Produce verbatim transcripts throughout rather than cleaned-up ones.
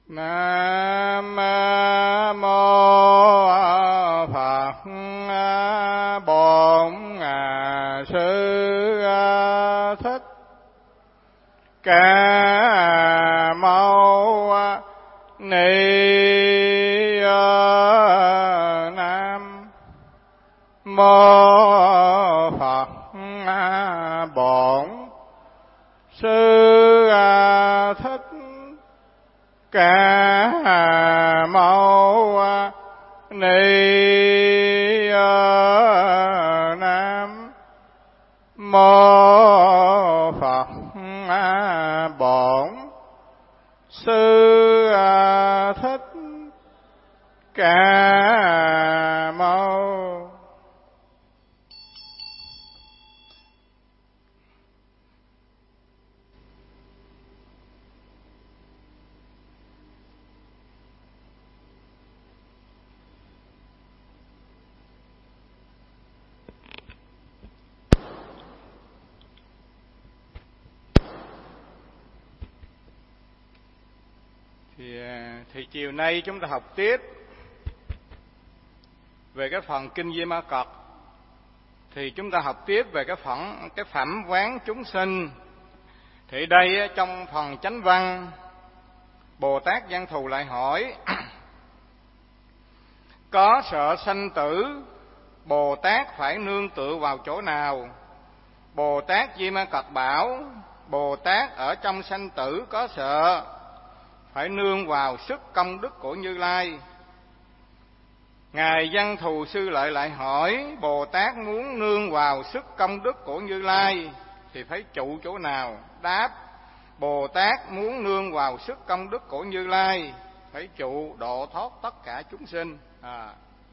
Nam mô Phật Bổn Sư Thích Ca Mâu Ni. Nam mô Phật Bổn Sư Thích Ca Mâu Ni. Nam mô Phật Bổn Sư Thích Ca Mâu. Thì, thì chiều nay chúng ta học tiếp về cái phần Kinh Di Ma Cật. Thì chúng ta học tiếp về cái phần cái phẩm quán chúng sinh. Thì đây trong phần chánh văn, Bồ Tát Văn Thù lại hỏi: có sợ sanh tử, Bồ Tát phải nương tựa vào chỗ nào? Bồ Tát Di Ma Cật bảo: Bồ Tát ở trong sanh tử có sợ, phải nương vào sức công đức của Như Lai. Ngài Văn Thù Sư Lợi lại hỏi: Bồ Tát muốn nương vào sức công đức của Như Lai thì phải trụ chỗ nào? Đáp: Bồ Tát muốn nương vào sức công đức của Như Lai, phải trụ độ thoát tất cả chúng sinh. À.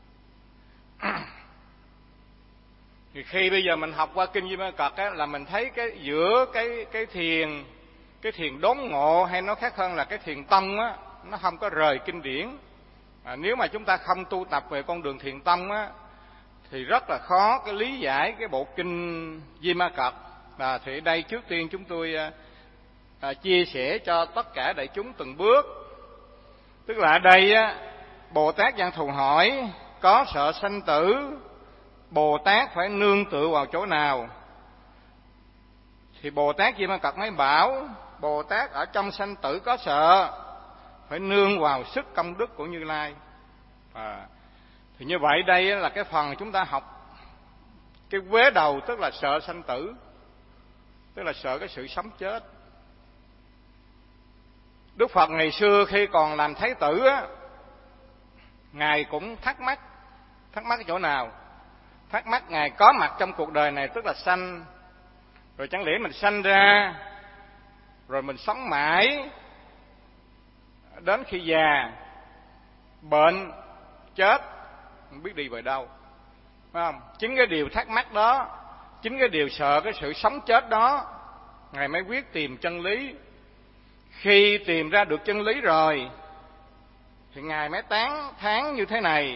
Thì khi bây giờ mình học qua Kinh Di Ma Cật á, là mình thấy cái giữa cái cái thiền cái thiền đốn ngộ, hay nói khác hơn là cái thiền tông á, nó không có rời kinh điển. À, nếu mà chúng ta không tu tập về con đường thiền tông á, thì rất là khó cái lý giải cái bộ Kinh Di Ma Cật. À, thì đây trước tiên chúng tôi à, à, chia sẻ cho tất cả đại chúng từng bước. Tức là ở đây á, Bồ Tát Văn Thù hỏi: có sợ sanh tử, Bồ Tát phải nương tựa vào chỗ nào? Thì Bồ Tát Di Ma Cật mới bảo: Bồ Tát ở trong sanh tử có sợ, phải nương vào sức công đức của Như Lai. À, thì như vậy đây là cái phần chúng ta học cái vế đầu, tức là sợ sanh tử, tức là sợ cái sự sống chết. Đức Phật ngày xưa khi còn làm Thái tử á, Ngài cũng thắc mắc. Thắc mắc ở chỗ nào? Thắc mắc Ngài có mặt trong cuộc đời này, tức là sanh, rồi chẳng lẽ mình sanh ra rồi mình sống mãi đến khi già, bệnh, chết, không biết đi về đâu, phải không? Chính cái điều thắc mắc đó, chính cái điều sợ cái sự sống chết đó, Ngài mới quyết tìm chân lý. Khi tìm ra được chân lý rồi thì Ngài mới tán thán như thế này: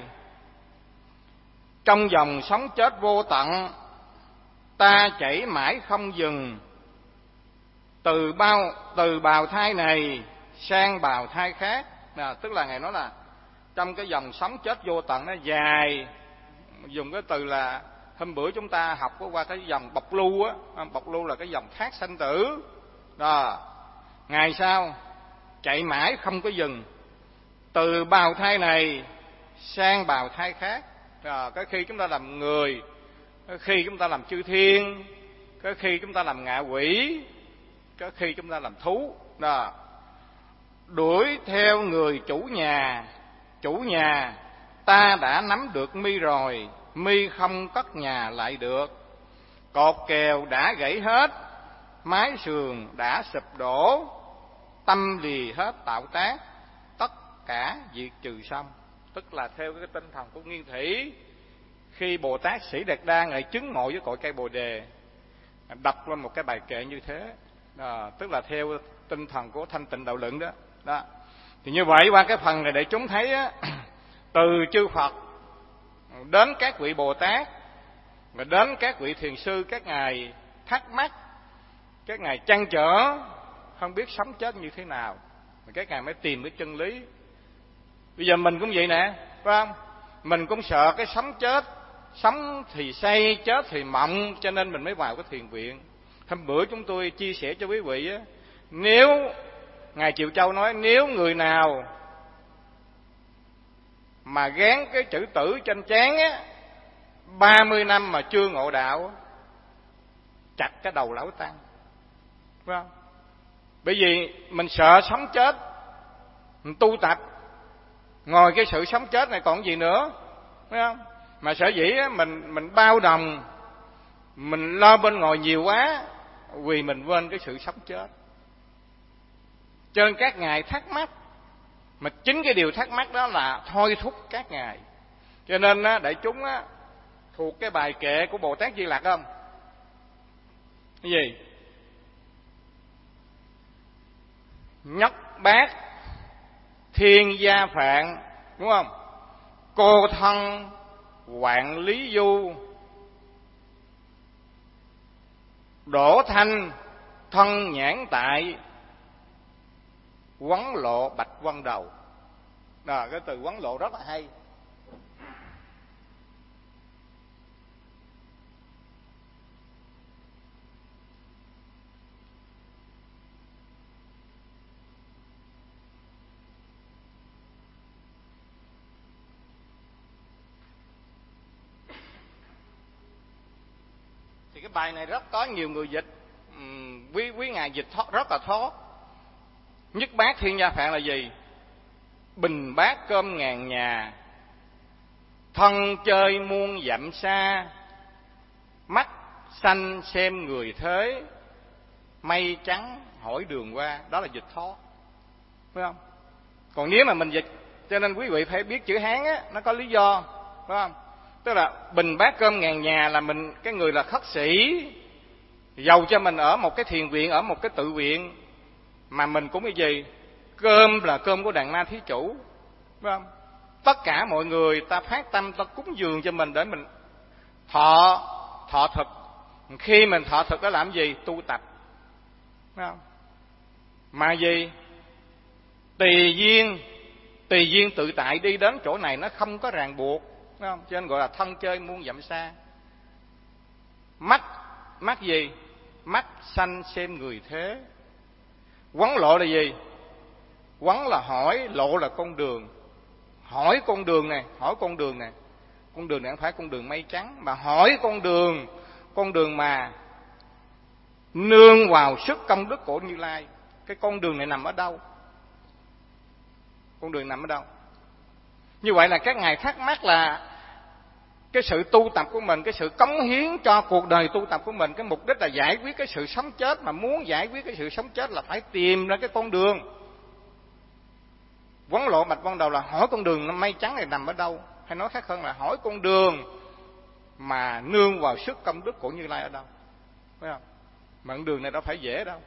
trong dòng sống chết vô tận, ta chảy mãi không dừng, từ bao từ bào thai này sang bào thai khác. À, tức là Ngài nói là trong cái dòng sống chết vô tận nó dài, dùng cái từ là hôm bữa chúng ta học qua cái dòng bọc lưu á, bọc lưu là cái dòng thác sanh tử đó. Ngài sao chạy mãi không có dừng, từ bào thai này sang bào thai khác. À, cái khi chúng ta làm người, cái khi chúng ta làm chư thiên, cái khi chúng ta làm ngạ quỷ, cái khi chúng ta làm thú đó. Đuổi theo người chủ nhà, chủ nhà ta đã nắm được mi rồi, mi không cất nhà lại được. Cột kèo đã gãy hết, mái sườn đã sụp đổ, tâm lìa hết tạo tác, tất cả diệt trừ xong. Tức là theo cái tinh thần của Nguyên Thủy, khi Bồ Tát Sĩ Đạt Đa Ngài chứng ngộ với cội cây Bồ Đề, đọc lên một cái bài kệ như thế đó, tức là theo tinh thần của Thanh Tịnh Đạo Luận đó. Đó. Thì như vậy qua cái phần này để chúng thấy á, từ chư Phật đến các vị Bồ Tát và đến các vị thiền sư, các ngài thắc mắc, các ngài trăn trở không biết sống chết như thế nào. các ngài mới tìm cái chân lý. Bây giờ mình cũng vậy nè, phải không? Mình cũng sợ cái sống chết, sống thì say, chết thì mộng, cho nên mình mới vào cái thiền viện. Hôm bữa chúng tôi chia sẻ cho quý vị á, nếu ngài Triệu Châu nói nếu người nào mà gán cái chữ tử trên trán á, ba mươi năm mà chưa ngộ đạo, chặt cái đầu lão tăng, phải không? Bởi vì mình sợ sống chết, mình tu tập, ngồi cái sự sống chết này còn gì nữa, phải không? Mà sở dĩ á, mình mình bao đồng, mình lo bên ngồi nhiều quá, vì mình quên cái sự sống chết. Cho nên các ngài thắc mắc, mà chính cái điều thắc mắc đó là thôi thúc các ngài. Cho nên á, đại chúng á, thuộc cái bài kệ của Bồ Tát Di Lặc không? Cái gì? Nhóc bát thiên gia phạn, đúng không? Cô thân hoạn lý du, đổ thanh thân nhãn tại, quấn lộ bạch vân đầu. Đó, cái từ quấn lộ rất là hay. Thì cái bài này rất có nhiều người dịch, uhm, quý quý ngài dịch thoát, rất là thoát. Nhất bát thiên gia phạn là gì? Bình bát cơm ngàn nhà, thân chơi muôn dặm xa, mắt xanh xem người thế, mây trắng hỏi đường qua. Đó là dịch thoát, phải không? Còn nếu mà mình dịch, cho nên quý vị phải biết chữ Hán á, nó có lý do, phải không? Tức là bình bát cơm ngàn nhà là mình, cái người là khất sĩ, dầu cho mình ở một cái thiền viện, ở một cái tự viện, mà mình cũng cái gì? Cơm là cơm của Đàn Na Thí Chủ, phải không? Tất cả mọi người ta phát tâm, ta cúng dường cho mình để mình thọ thọ thực. Khi mình thọ thực đó làm gì? Tu tập, phải không? Mà gì? Tùy duyên, tùy duyên tự tại đi đến chỗ này, nó không có ràng buộc, phải không? Cho nên gọi là thân chơi muôn dặm xa. Mắt, mắt gì? Mắt xanh xem người thế. Quấn lộ là gì? Quấn là hỏi, lộ là con đường. Hỏi con đường này, hỏi con đường này. Con đường này không phải con đường mây trắng, mà hỏi con đường, con đường mà nương vào sức công đức của Như Lai. Cái con đường này nằm ở đâu? Con đường nằm ở đâu? Như vậy là các ngài thắc mắc là cái sự tu tập của mình, cái sự cống hiến cho cuộc đời tu tập của mình, cái mục đích là giải quyết cái sự sống chết. Mà muốn giải quyết cái sự sống chết là phải tìm ra cái con đường. Quấn lộ bạch vân đầu là hỏi con đường mây trắng này nằm ở đâu, hay nói khác hơn là hỏi con đường mà nương vào sức công đức của Như Lai ở đâu, phải không? Mà con đường này đâu phải dễ đâu.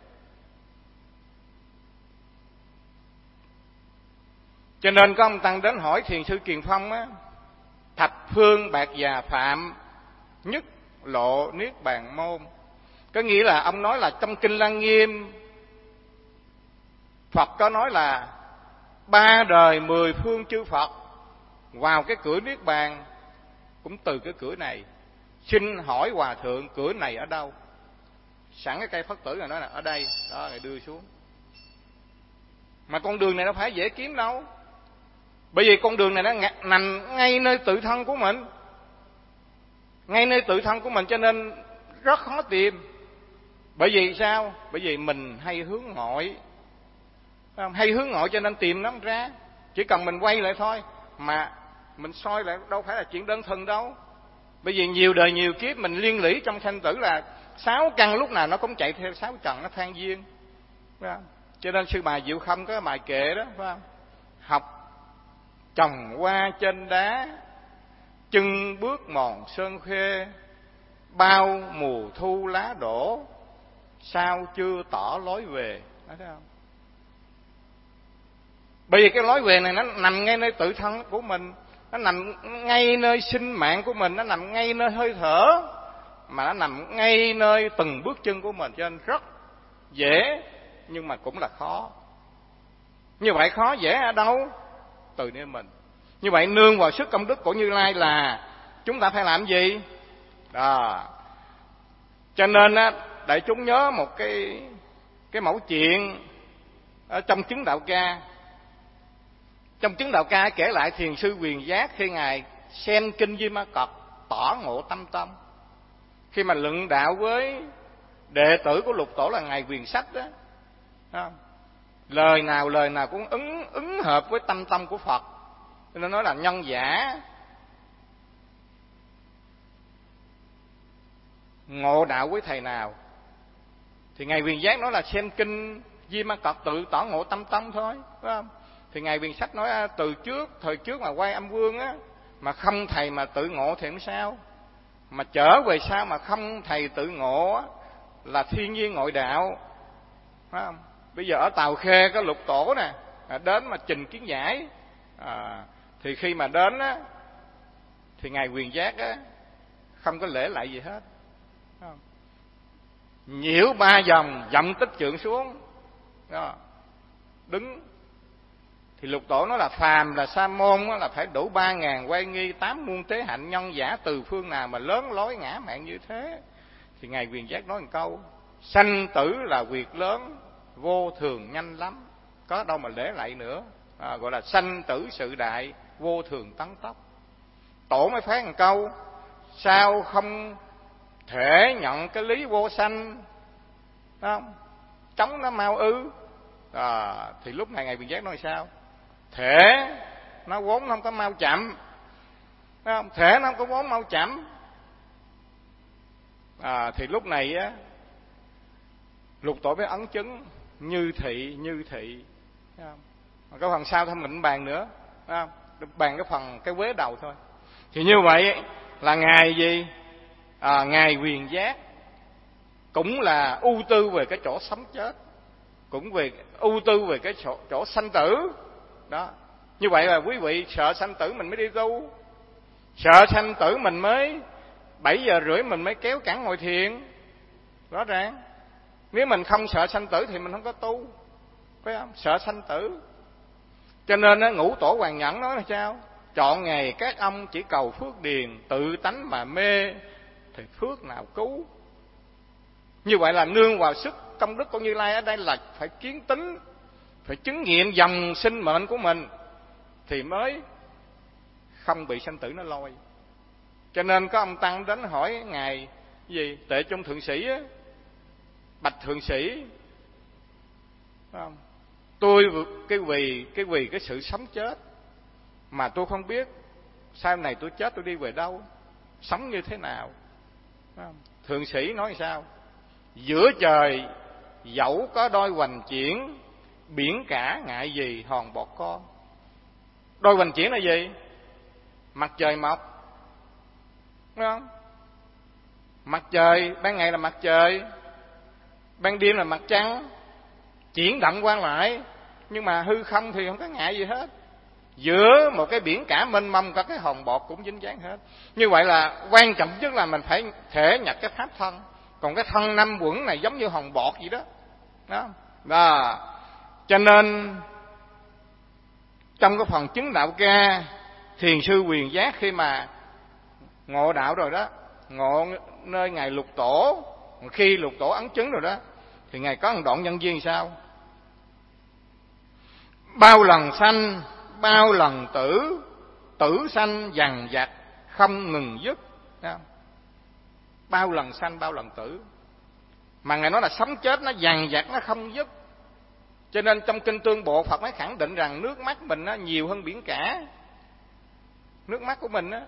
Cho nên có ông tăng đến hỏi thiền sư Kiền Phong á, thập phương bạc già phạm, nhất lộ niết bàn môn. Có nghĩa là ông nói là trong kinh Lăng Nghiêm, Phật có nói là ba đời mười phương chư Phật vào cái cửa niết bàn cũng từ cái cửa này. Xin hỏi hòa thượng cửa này ở đâu? Sẵn cái cây Phất tử này nói là ở đây, đó, rồi đưa xuống. Mà con đường này nó phải dễ kiếm đâu, bởi vì con đường này nó nằm ngay nơi tự thân của mình, ngay nơi tự thân của mình, cho nên rất khó tìm. Bởi vì sao? Bởi vì mình hay hướng ngoại, hay hướng ngoại cho nên tìm nó không ra. Chỉ cần mình quay lại thôi, mà mình soi lại đâu phải là chuyện đơn thuần đâu. Bởi vì nhiều đời nhiều kiếp mình liên lỉ trong sanh tử là sáu căn lúc nào nó cũng chạy theo sáu trần, nó than duyên, phải không? Cho nên sư bà Diệu Khâm có cái bài kệ đó, phải không? Học trồng hoa trên đá, chân bước mòn sơn khê, bao mùa thu lá đổ, sao chưa tỏ lối về. Nói thấy không? Bởi vì cái lối về này nó nằm ngay nơi tự thân của mình, nó nằm ngay nơi sinh mạng của mình, nó nằm ngay nơi hơi thở, mà nó nằm ngay nơi từng bước chân của mình, cho nên rất dễ nhưng mà cũng là khó. Như vậy khó dễ ở đâu? Từ nơi mình. Như vậy nương vào sức công đức của Như Lai là chúng ta phải làm gì? Đó. Cho nên á, đại chúng nhớ một cái cái mẫu chuyện ở trong Chứng Đạo Ca. Trong Chứng Đạo Ca kể lại Thiền sư Quyền Giác khi ngài xem kinh Di Ma Cật tỏ ngộ tâm tông, khi mà luận đạo với đệ tử của Lục Tổ là ngài Quyền Sách đó, đó. Lời nào lời nào cũng ứng ứng hợp với tâm tâm của Phật, nên nói là nhân giả ngộ đạo với thầy nào. Thì ngài Quyền Giác nói là xem kinh Di Ma Cật tự tỏ ngộ tâm tâm thôi, phải không? Thì ngài Quyền Sách nói từ trước thời trước mà quay âm vương á, mà không thầy mà tự ngộ thì làm sao? Mà trở về sau mà không thầy tự ngộ á, là thiên nhiên ngộ đạo, phải không? Bây giờ ở Tàu Khê có Lục Tổ nè, đến mà trình kiến giải, à, thì khi mà đến á, thì ngài Quyền Giác á không có lễ lại gì hết, nhiễu ba vòng dậm tích trượng xuống đó, đứng. Thì Lục Tổ nói là phàm là sa môn là phải đủ ba ngàn quay nghi, tám muôn tế hạnh, nhân giả từ phương nào mà lớn lối ngã mạn như thế. Thì ngài Quyền Giác nói một câu: sanh tử là việc lớn, vô thường nhanh lắm, có đâu mà lễ lạy nữa, à, gọi là sanh tử sự đại, vô thường tấn tốc. Tổ mới phán một câu: sao không thể nhận cái lý vô sanh, không chống nó mau ư? À, thì lúc này ngài Quyền Giác nói sao? Thể nó vốn không có mau chậm, không? Thể nó không có vốn mau chậm. À, thì lúc này á, Lục Tổ mới ấn chứng như thị như thị, không? Cái phần sau thôi mình bàn nữa, không? Bàn cái phần cái vế đầu thôi. Thì như vậy là ngài gì? À, ngài Quyền Giác cũng là ưu tư về cái chỗ sống chết, cũng về ưu tư về cái chỗ, chỗ sanh tử đó. Như vậy là quý vị sợ sanh tử mình mới đi tu, sợ sanh tử mình mới bảy giờ rưỡi mình mới kéo cẳng ngồi thiền, rõ ràng. Nếu mình không sợ sanh tử thì mình không có tu, phải không? Sợ sanh tử. Cho nên á, Ngũ Tổ Hoàng Nhẫn nói là sao? Chọn ngày các ông chỉ cầu phước điền, tự tánh mà mê thì phước nào cứu. Như vậy là nương vào sức công đức của Như Lai ở đây là phải kiến tính, phải chứng nghiệm dòng sinh mệnh của mình thì mới không bị sanh tử nó lôi. Cho nên có ông tăng đến hỏi ngài gì Tệ Trung Thượng Sĩ á, bạch Thượng Sĩ, không? Tôi cái vì cái vì cái sự sống chết mà tôi không biết sau này tôi chết tôi đi về đâu, sống như thế nào. Thượng Sĩ nói sao? Giữa trời dẫu có đôi hoành chuyển, biển cả ngại gì hòn bọt con. Đôi hoành chuyển là gì? Mặt trời mọc, đúng không? Mặt trời ban ngày là mặt trời, ban đêm là mặt trăng, chuyển động qua lại, nhưng mà hư không thì không có ngại gì hết. Giữa một cái biển cả mênh mông có cái hòn bọt cũng dính dáng hết. Như vậy là quan trọng nhất là mình phải thể nhập cái pháp thân. Còn cái thân năm uẩn này giống như hòn bọt vậy đó, đó. Đó. Cho nên trong cái phần chứng đạo ca, Thiền sư Quyền Giác khi mà ngộ đạo rồi đó, ngộ nơi ngài Lục Tổ, khi Lục Tổ ấn chứng rồi đó, thì ngài có một đoạn nhân duyên sao? Bao lần sanh, bao lần tử, tử sanh dằn vặt không ngừng dứt. Bao lần sanh, bao lần tử, mà ngài nói là sống chết nó dằn vặt nó không dứt. Cho nên trong kinh Tương Bộ Phật mới khẳng định rằng nước mắt mình nó nhiều hơn biển cả, nước mắt của mình á.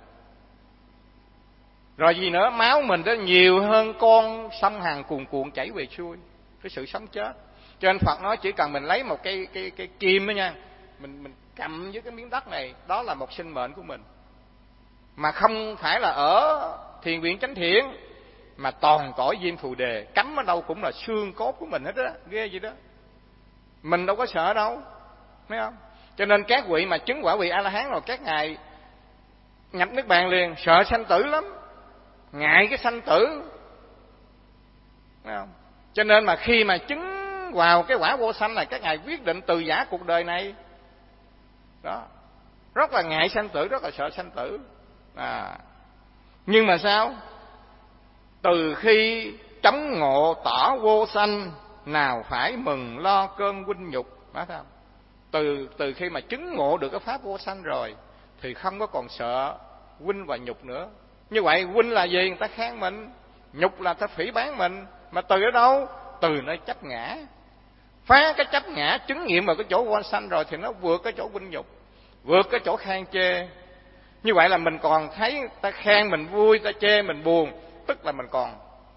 Rồi gì nữa, máu mình đó nhiều hơn con sông Hằng cuồn cuộn chảy về xuôi, cái sự sống chết. Cho nên Phật nói chỉ cần mình lấy một cái cái cái kim đó nha, mình mình cầm với cái miếng đất này, đó là một sinh mệnh của mình, mà không phải là ở thiền viện chánh thiện, mà toàn cõi Diêm Phù Đề, cắm ở đâu cũng là xương cốt của mình hết á, ghê gì đó. Mình đâu có sợ đâu, thấy không? Cho nên các vị mà chứng quả vị A La Hán rồi, các ngài nhập niết bàn liền, sợ sanh tử lắm, ngại cái sanh tử, thấy không? Cho nên mà khi mà chứng chứng vào cái quả vô sanh này, các ngài quyết định từ giã cuộc đời này. Đó, rất là ngại sanh tử, rất là sợ sanh tử. À, nhưng mà sao? Từ khi chống ngộ tỏ vô sanh, nào phải mừng lo cơn huynh nhục. Đó không? Từ từ khi mà chứng ngộ được cái pháp vô sanh rồi thì không có còn sợ huynh và nhục nữa. Như vậy huynh là gì? Người ta khen mình, nhục là ta phỉ báng mình. Mà từ ở đâu? Từ nơi chấp ngã. Phá cái chấp ngã, chứng nghiệm vào cái chỗ vô sanh rồi thì nó vượt cái chỗ huynh nhục, vượt cái chỗ khen chê. Như vậy là mình còn thấy ta khen mình vui, ta chê mình buồn, tức là mình còn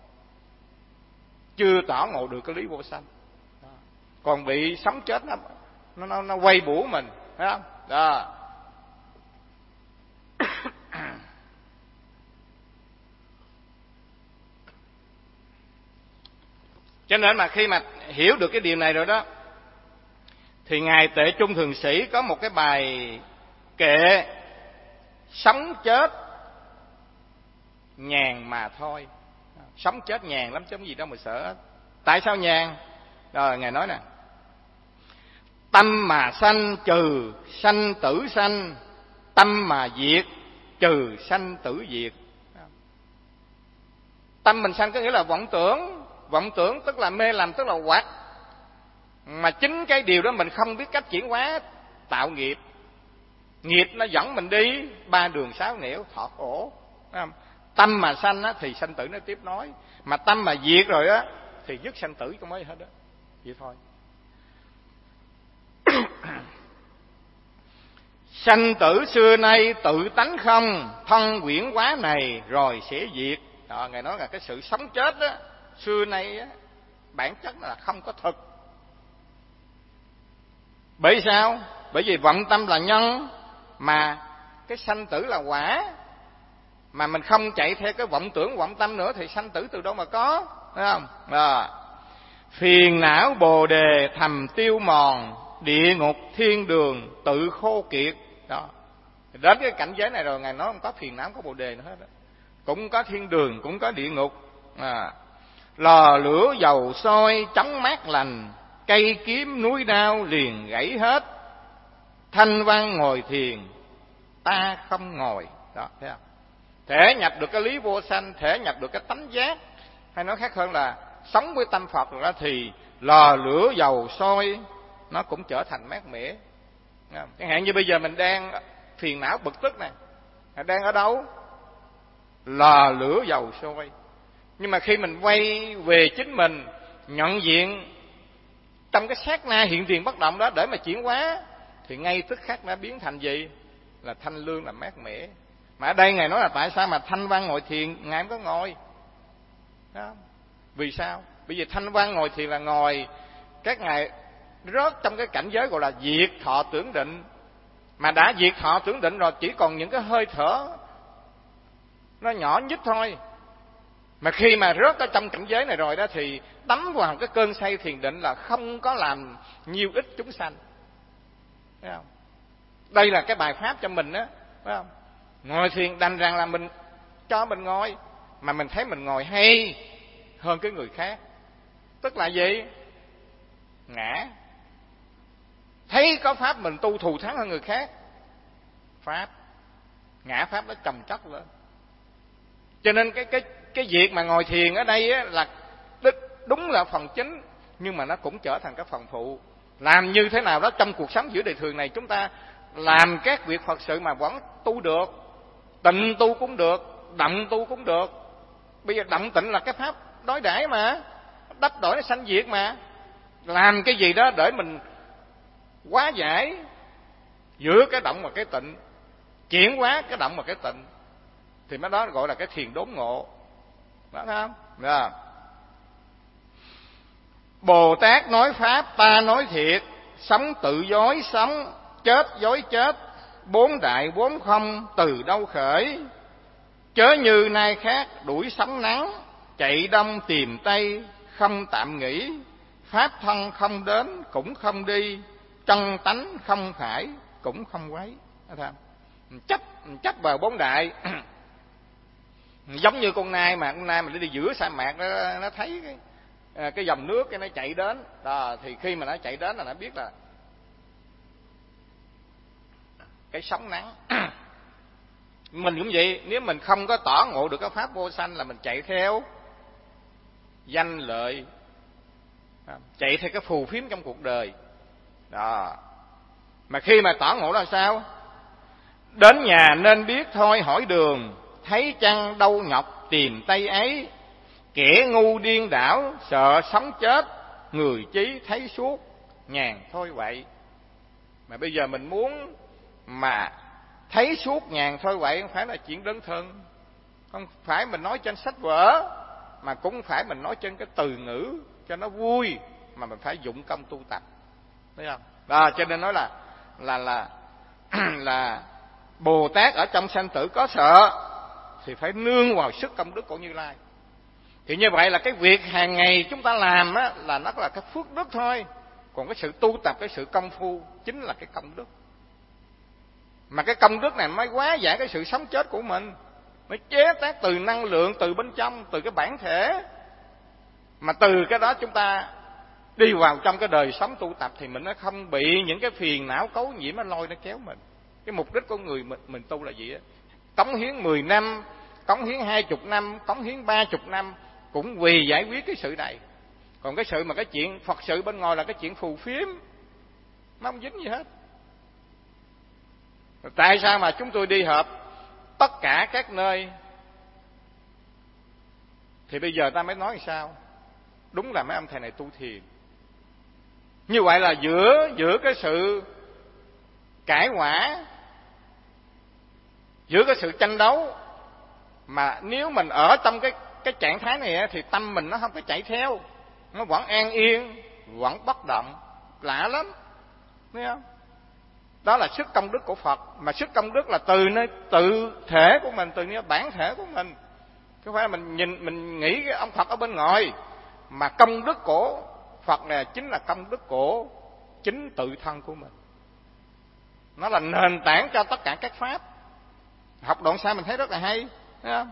chưa tỏ ngộ được cái lý vô sanh, còn bị sống chết nó nó nó, nó quay bủa mình, thấy không? Đó. Cho nên mà khi mà hiểu được cái điều này rồi đó, thì ngài Tệ Trung Thường Sĩ có một cái bài kệ sống chết nhàn mà thôi. Sống chết nhàn lắm chứ không gì đâu mà sợ. Tại sao nhàn? Rồi ngài nói nè: tâm mà sanh trừ sanh tử sanh, tâm mà diệt trừ sanh tử diệt. Tâm mình sanh có nghĩa là vọng tưởng. Vọng tưởng tức là mê lầm, tức là hoặc. Mà chính cái điều đó mình không biết cách chuyển hóa, tạo nghiệp. Nghiệp nó dẫn mình đi ba đường sáu nẻo thọ khổ. Tâm mà sanh á, thì sanh tử nó tiếp nối. Mà tâm mà diệt rồi á thì dứt sanh tử cho mới hết đó. Vậy thôi. Sanh tử xưa nay tự tánh không, thân quyển hóa này rồi sẽ diệt. Đó, ngài nói là cái sự sống chết á, xưa nay á, bản chất là không có thực. Bởi sao? Bởi vì vọng tâm là nhân, mà cái sanh tử là quả. Mà mình không chạy theo cái vọng tưởng, vọng tâm nữa thì sanh tử từ đâu mà có, thấy không? À. Phiền não bồ đề thầm tiêu mòn, địa ngục thiên đường tự khô kiệt. Đó. Đến cái cảnh giới này rồi ngài nói không có phiền não, không có bồ đề nữa hết đó. Cũng có thiên đường, cũng có địa ngục. À. Lò lửa dầu sôi chóng mát lành, cây kiếm núi đao liền gãy hết. Thanh văn ngồi thiền ta không ngồi. Đó, thấy không? Thể nhập được cái lý vô sanh, thể nhập được cái tánh giác, hay nói khác hơn là sống với tâm Phật rồi đó, thì lò lửa dầu sôi nó cũng trở thành mát mẻ. Chẳng hạn như bây giờ mình đang phiền não bực tức này, đang ở đâu? Lò lửa dầu sôi. Nhưng mà khi mình quay về chính mình, nhận diện trong cái sát na hiện tiền bất động đó để mà chuyển hóa, thì ngay tức khắc đã biến thành gì? Là thanh lương, là mát mẻ. Mà ở đây ngài nói là tại sao mà thanh văn ngồi thiền ngài không có ngồi đó. Vì sao? Bởi vì thanh văn ngồi thiền là ngồi, các ngài rớt trong cái cảnh giới gọi là diệt thọ tưởng định. Mà đã diệt thọ tưởng định rồi, chỉ còn những cái hơi thở nó nhỏ nhất thôi. Mà khi mà rớt ở trong cảnh giới này rồi đó, thì đắm vào cái cơn say thiền định là không có làm nhiều ích chúng sanh. Thấy không? Đây là cái bài pháp cho mình đó, phải không? Ngồi thiền đành rằng là mình cho mình ngồi, mà mình thấy mình ngồi hay hơn cái người khác. Tức là gì? Ngã. Thấy có pháp mình tu thù thắng hơn người khác. Pháp. Ngã pháp nó chồng chất lên. Cho nên cái cái cái việc mà ngồi thiền ở đây á, là đúng là phần chính, nhưng mà nó cũng trở thành cái phần phụ. Làm như thế nào đó trong cuộc sống giữa đời thường này, chúng ta làm các việc Phật sự mà vẫn tu được. Tịnh tu cũng được, động tu cũng được. Bây giờ động tịnh là cái pháp đối đãi mà, đắp đổi nó sanh diệt mà. Làm cái gì đó để mình hóa giải giữa cái động và cái tịnh, chuyển hóa cái động và cái tịnh, thì mới đó gọi là cái thiền đốn ngộ. Đó không? Đó. Bồ Tát nói pháp ta nói thiệt, sống tự dối sống, chết dối chết, bốn đại bốn không từ đâu khởi. Chớ như nay khác đuổi sóng nắng, chạy đông tìm tây không tạm nghỉ. Pháp thân không đến cũng không đi, chân tánh không phải cũng không quấy. Chấp chấp vào bốn đại. Giống như con nai mà con nai mà đi giữa sa mạc nó, nó thấy cái, à, cái dòng nước cái nó chạy đến đó, thì khi mà nó chạy đến là nó biết là cái sóng nắng. Mình cũng vậy, nếu mình không có tỏ ngộ được cái pháp vô sanh là mình chạy theo danh lợi, chạy theo cái phù phiếm trong cuộc đời đó. Mà khi mà tỏ ngộ là sao? Đến nhà nên biết thôi hỏi đường, thấy chăng đâu nhọc tìm tay ấy. Kẻ ngu điên đảo sợ sống chết, người trí thấy suốt nhàn thôi vậy. Mà bây giờ mình muốn mà thấy suốt nhàn thôi vậy không phải là chuyện đơn thuần, không phải mình nói trên sách vở, mà cũng phải mình nói trên cái từ ngữ cho nó vui, mà mình phải dụng công tu tập, thấy không? Đó, cho nên nói là là là là Bồ Tát ở trong sanh tử có sợ thì phải nương vào sức công đức của Như Lai. Thì như vậy là cái việc hàng ngày chúng ta làm á, là nó là cái phước đức thôi. Còn cái sự tu tập, cái sự công phu chính là cái công đức. Mà cái công đức này mới hóa giải cái sự sống chết của mình, mới chế tác từ năng lượng từ bên trong, từ cái bản thể. Mà từ cái đó chúng ta đi vào trong cái đời sống tu tập thì mình nó không bị những cái phiền não cấu nhiễm nó lôi nó kéo mình. Cái mục đích của người mình, mình tu là gì á? Cống hiến mười năm, cống hiến hai chục năm, cống hiến ba chục năm cũng vì giải quyết cái sự này. Còn cái sự mà cái chuyện Phật sự bên ngoài là cái chuyện phù phiếm, nó không dính gì hết. Tại sao mà chúng tôi đi họp tất cả các nơi thì bây giờ ta mới nói sao? Đúng là mấy ông thầy này tu thiền. Như vậy là giữa giữa cái sự cãi quả, giữa cái sự tranh đấu, mà nếu mình ở trong cái cái trạng thái này thì tâm mình nó không có chạy theo, nó vẫn an yên, vẫn bất động, lạ lắm, thấy không? Đó là sức công đức của Phật. Mà sức công đức là từ nơi tự thể của mình, từ nơi bản thể của mình, không phải là mình nhìn mình nghĩ cái ông Phật ở bên ngoài. Mà công đức của Phật này chính là công đức của chính tự thân của mình. Nó là nền tảng cho tất cả các pháp. Học đoạn sau mình thấy rất là hay, thấy không?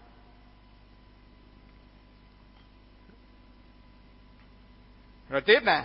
Rồi tiếp nè,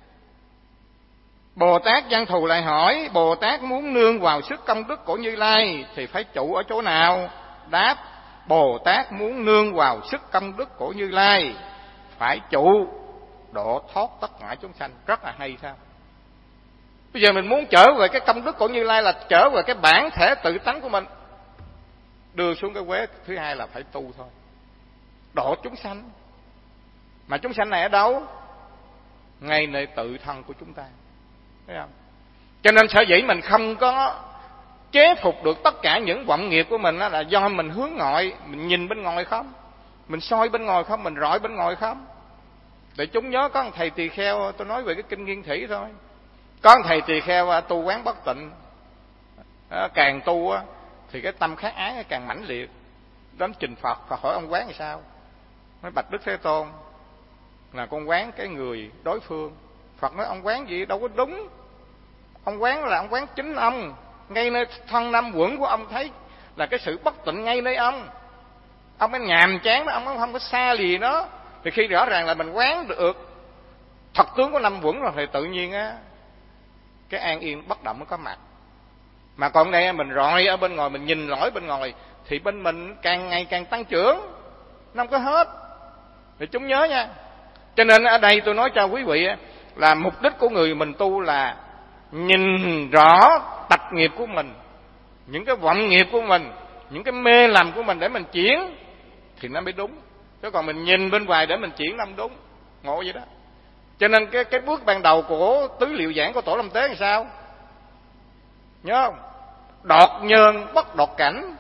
Bồ Tát Văn Thù lại hỏi: Bồ Tát muốn nương vào sức công đức của Như Lai thì phải trụ ở chỗ nào? Đáp: Bồ Tát muốn nương vào sức công đức của Như Lai phải trụ độ thoát tất cả chúng sanh. Rất là hay sao? Bây giờ mình muốn trở về cái công đức của Như Lai là trở về cái bản thể tự tánh của mình, đưa xuống cái quế thứ hai là phải tu thôi, độ chúng sanh. Mà chúng sanh này ở đâu? Ngay nơi tự thân của chúng ta, thấy không? Cho nên sở dĩ mình không có chế phục được tất cả những vọng nghiệp của mình là do mình hướng ngoại, mình nhìn bên ngoài không, mình soi bên ngoài không, mình rọi bên ngoài không. Để chúng nhớ có một thầy tỳ kheo, tôi nói về cái kinh Nguyên Thủy thôi. Có một thầy tỳ kheo tu quán bất tịnh, càng tu thì cái tâm khát ái càng mãnh liệt, đến trình Phật. Phật hỏi ông quán làm sao? Nói: Bạch Đức Thế Tôn, là con quán cái người đối phương. Phật nói: ông quán gì đâu có đúng. Ông quán là ông quán chính ông, ngay nơi thân năm quẩn của ông thấy là cái sự bất tịnh ngay nơi ông. Ông mới nhàm chán đó, ông không có xa lìa nó. Thì khi rõ ràng là mình quán được thật tướng của năm quẩn rồi thì tự nhiên á cái an yên bất động mới có mặt. Mà còn đây mình rọi ở bên ngoài, mình nhìn lỗi bên ngoài thì bên mình càng ngày càng tăng trưởng, nó không có hết. Thì chúng nhớ nha. Cho nên ở đây tôi nói cho quý vị là mục đích của người mình tu là nhìn rõ tật nghiệp của mình, những cái vọng nghiệp của mình, những cái mê lầm của mình để mình chuyển thì nó mới đúng. Chứ còn mình nhìn bên ngoài để mình chuyển nó không đúng. Ngộ vậy đó. Cho nên cái cái bước ban đầu của tứ liệu giảng của Tổ Long Tế là sao? Nhớ không? Đọt nhân bất đọt cảnh,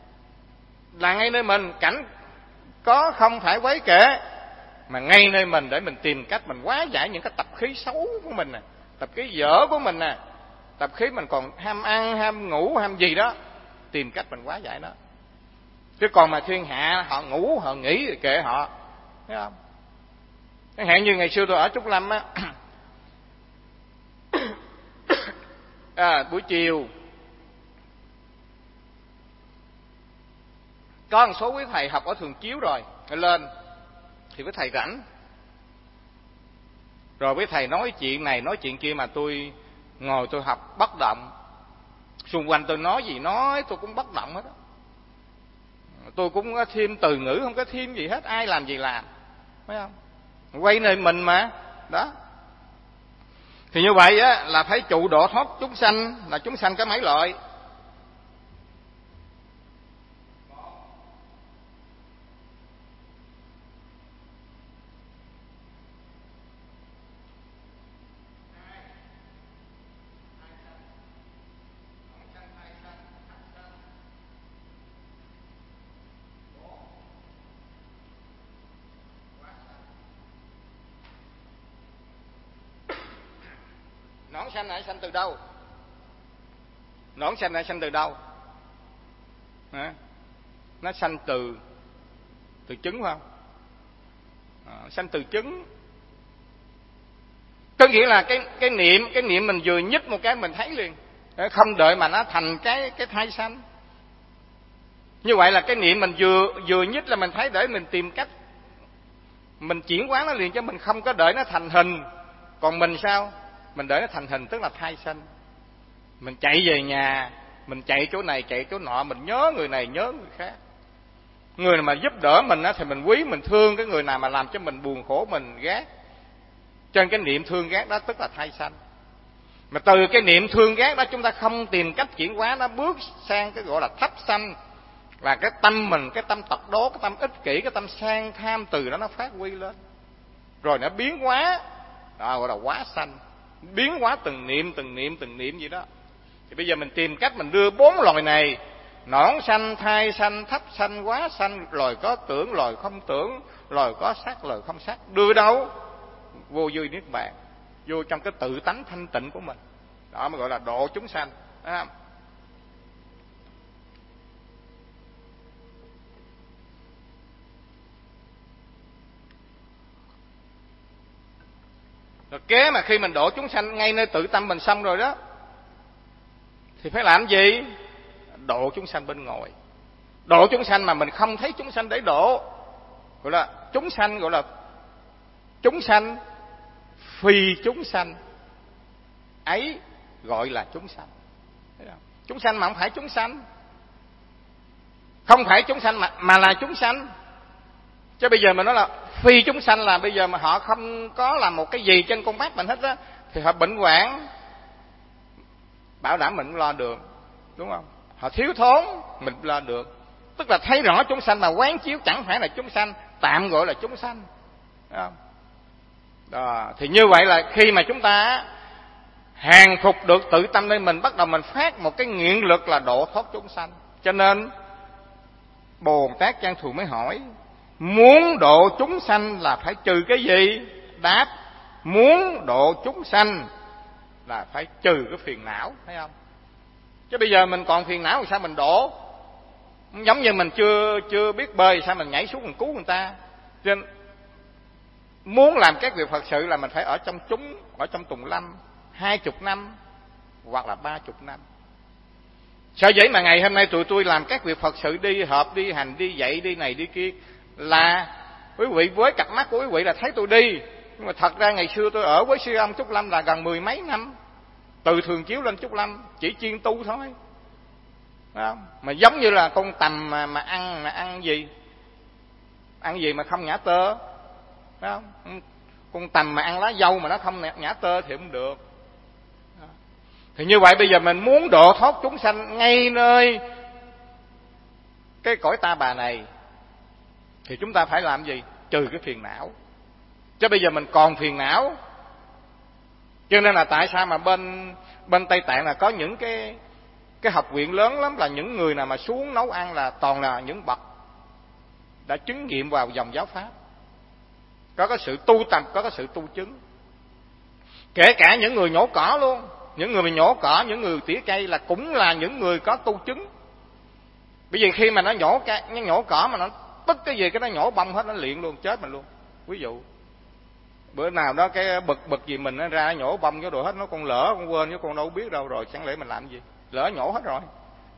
là ngay nơi mình, cảnh có không phải quấy kệ, mà ngay nơi mình để mình tìm cách mình hóa giải những cái tập khí xấu của mình nè, tập khí dở của mình nè, tập khí mình còn ham ăn, ham ngủ, ham gì đó, tìm cách mình hóa giải nó. Chứ còn mà thiên hạ họ ngủ, họ nghỉ thì kệ họ, thấy không? Chẳng hạn như ngày xưa tôi ở Trúc Lâm á, à, buổi chiều có một số quý thầy học ở Thường Chiếu rồi lên thì với thầy rảnh Rồi với thầy nói chuyện này nói chuyện kia mà tôi ngồi tôi học bất động. Xung quanh tôi nói gì nói tôi cũng bất động hết đó. Tôi cũng có thêm từ ngữ, không có thêm gì hết, ai làm gì làm, phải không? Quay nơi mình mà, đó. Thì như vậy á là phải trụ độ thoát chúng sanh. Là chúng sanh có mấy loại? Nõn sanh này sanh từ đâu? Nõn sanh này sanh từ đâu? Hả? Nó sanh từ từ trứng phải không? À, sanh từ trứng. Có nghĩa là cái cái niệm cái niệm mình vừa nhích một cái mình thấy liền, không đợi mà nó thành cái cái thai sanh. Như vậy là cái niệm mình vừa vừa nhích là mình thấy, để mình tìm cách mình chuyển hóa nó liền, chứ mình không có đợi nó thành hình. Còn mình sao? Mình đợi nó thành hình tức là thai sanh. Mình chạy về nhà, mình chạy chỗ này chạy chỗ nọ, mình nhớ người này nhớ người khác. Người nào mà giúp đỡ mình thì mình quý mình thương, cái người nào mà làm cho mình buồn khổ mình ghét. Cho nên cái niệm thương ghét đó tức là thai sanh. Mà từ cái niệm thương ghét đó chúng ta không tìm cách chuyển hóa, nó bước sang cái gọi là thấp sanh. Và cái tâm mình, cái tâm tật đố, cái tâm ích kỷ, cái tâm sang tham, từ đó nó phát huy lên. Rồi nó biến hóa, đó gọi là hóa sanh. Biến hóa từng niệm, từng niệm, từng niệm gì đó. Thì bây giờ mình tìm cách mình đưa bốn loài này: nõn sanh, thai sanh, thấp sanh, hóa sanh, loài có tưởng, loài không tưởng, loài có sắc, loài không sắc. Đưa đâu? Vô vi niết bàn, vô trong cái tự tánh thanh tịnh của mình. Đó mới gọi là độ chúng sanh. Đó. Rồi kế mà khi mình độ chúng sanh ngay nơi tự tâm mình xong rồi đó, thì phải làm gì? Độ chúng sanh bên ngoài. Độ chúng sanh mà mình không thấy chúng sanh để độ, gọi là chúng sanh, gọi là chúng sanh phi chúng sanh, ấy gọi là chúng sanh. Chúng sanh mà không phải chúng sanh, không phải chúng sanh mà, mà là chúng sanh. Chứ bây giờ mình nói là phi chúng sanh là bây giờ mà họ không có làm một cái gì trên con mắt mình hết á, thì họ bệnh hoạn, bảo đảm mình lo được, đúng không? Họ thiếu thốn, mình lo được. Tức là thấy rõ chúng sanh mà quán chiếu chẳng phải là chúng sanh, tạm gọi là chúng sanh, đúng không? Đó. Thì như vậy là khi mà chúng ta hàng phục được tự tâm nơi mình, bắt đầu mình phát một cái nguyện lực là độ thoát chúng sanh. Cho nên Bồ Tát Văn Thù mới hỏi: muốn độ chúng sanh là phải trừ cái gì? Đáp: muốn độ chúng sanh là phải trừ cái phiền não, thấy không? Chứ bây giờ mình còn phiền não thì sao mình độ? Giống như mình chưa chưa biết bơi, sao mình nhảy xuống mình cứu người ta? Cho nên muốn làm các việc Phật sự là mình phải ở trong chúng, ở trong tùng lâm hai chục năm hoặc là ba chục năm. Sao vậy mà ngày hôm nay tụi tôi làm các việc Phật sự, đi họp, đi hành, đi dạy, đi này đi kia, là quý vị với cặp mắt của quý vị là thấy tôi đi, nhưng mà thật ra ngày xưa tôi ở với sư ông Trúc Lâm là gần mười mấy năm, từ Thường Chiếu lên Trúc Lâm chỉ chuyên tu thôi. Không? Mà giống như là con tầm mà, mà ăn mà ăn gì ăn gì mà không nhả tơ, phải không? Con tầm mà ăn lá dâu mà nó không nhả tơ thì không được. Thì như vậy bây giờ mình muốn độ thoát chúng sanh ngay nơi cái cõi ta bà này, thì chúng ta phải làm gì? Trừ cái phiền não. Chứ bây giờ mình còn phiền não. Cho nên là tại sao mà bên bên Tây Tạng là có những cái cái học viện lớn lắm, là những người nào mà xuống nấu ăn là toàn là những bậc đã chứng nghiệm vào dòng giáo pháp, có cái sự tu tập, có cái sự tu chứng. Kể cả những người nhổ cỏ luôn, những người mà nhổ cỏ, những người tỉa cây là cũng là những người có tu chứng. Bởi vì khi mà nó nhổ cây, nó nhổ cỏ mà nó tức cái gì cái nó nhổ bông hết, nó luyện luôn, chết mình luôn. Ví dụ bữa nào đó cái bực bực gì mình nó ra nhổ bông cái đồ hết, nó con lỡ con quên chứ con đâu biết đâu, rồi chẳng lẽ mình làm gì, lỡ nhổ hết rồi.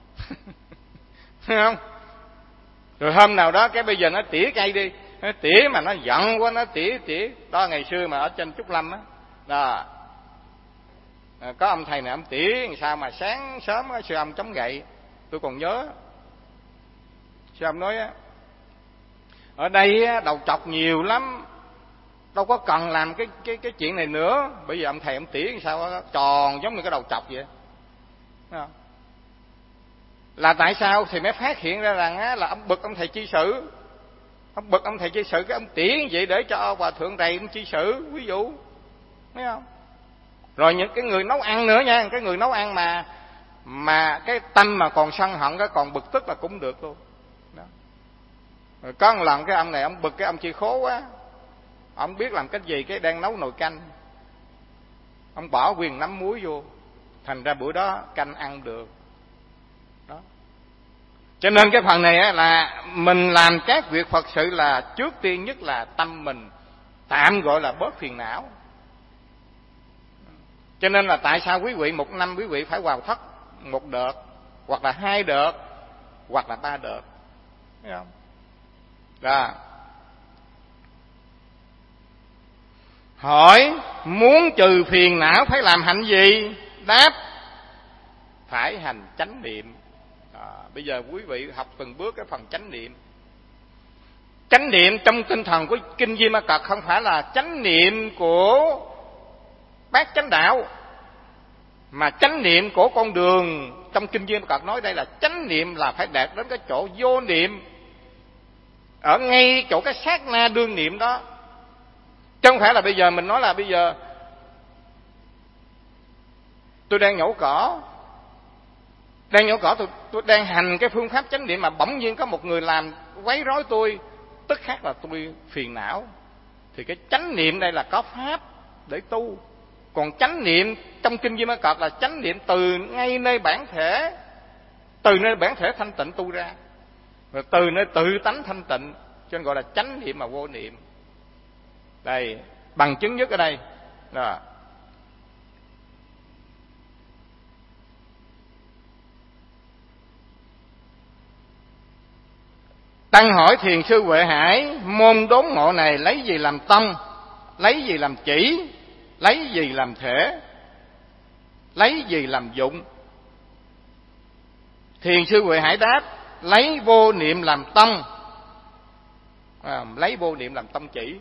Thấy không? Rồi hôm nào đó cái bây giờ nó tỉa cây đi, nó tỉa mà nó giận quá, nó tỉa tỉa đó. Ngày xưa mà ở trên Trúc Lâm á, Đó. À, có ông thầy này ông tỉa sao mà sáng sớm á, sư ông chống gậy, tôi còn nhớ. Sư ông nói á, ở đây á, đầu trọc nhiều lắm, đâu có cần làm cái cái cái chuyện này nữa. Bây giờ ông thầy ông tỉa sao đó, tròn giống như cái đầu trọc vậy. Đó. Là tại sao thì mới phát hiện ra rằng á, là ông bực ông thầy chi sự, ông bực ông thầy chi sự, cái ông tỉa vậy để cho hòa thượng rầy ông chi sự, ví dụ, thấy không? Rồi những cái người nấu ăn nữa nha, cái người nấu ăn mà mà cái tâm mà còn sân hận, cái còn bực tức là cũng được luôn. Đó. Rồi có một lần cái ông này ông bực cái ông chi khố quá, ông biết làm cái gì, cái đang nấu nồi canh, ông bỏ nguyên nắm muối vô, thành ra bữa đó canh ăn được. Đó. Cho nên cái phần này á, là mình làm các việc Phật sự là trước tiên nhất là tâm mình tạm gọi là bớt phiền não. Cho nên là tại sao quý vị một năm quý vị phải vào thất một đợt, hoặc là hai đợt, hoặc là ba đợt, thấy không? Đó. Hỏi muốn trừ phiền não phải làm hạnh gì? Đáp phải hành chánh niệm. À, bây giờ quý vị học từng bước cái phần chánh niệm. Chánh niệm trong tinh thần của kinh Di Ma Cật không phải là chánh niệm của bát chánh đạo, mà chánh niệm của con đường trong kinh Di Ma Cật nói đây là chánh niệm là phải đạt đến cái chỗ vô niệm, ở ngay chỗ cái sát na đương niệm đó. Chứ không phải là bây giờ mình nói là bây giờ tôi đang nhổ cỏ, đang nhổ cỏ tôi, tôi đang hành cái phương pháp chánh niệm, mà bỗng nhiên có một người làm quấy rối tôi, tức khắc là tôi phiền não. Thì cái chánh niệm đây là có pháp để tu. Còn chánh niệm trong kinh Di Ma Cật là chánh niệm từ ngay nơi bản thể, từ nơi bản thể thanh tịnh tu ra, rồi từ nơi tự tánh thanh tịnh, cho nên gọi là chánh niệm mà vô niệm. Đây, bằng chứng nhất ở đây. Đó. Tăng hỏi thiền sư Huệ Hải, môn đốn ngộ này lấy gì làm tâm, lấy gì làm chỉ, lấy gì làm thể, lấy gì làm dụng? Thiền sư Huệ Hải đáp, lấy vô niệm làm tâm, à, lấy vô niệm làm tâm chỉ.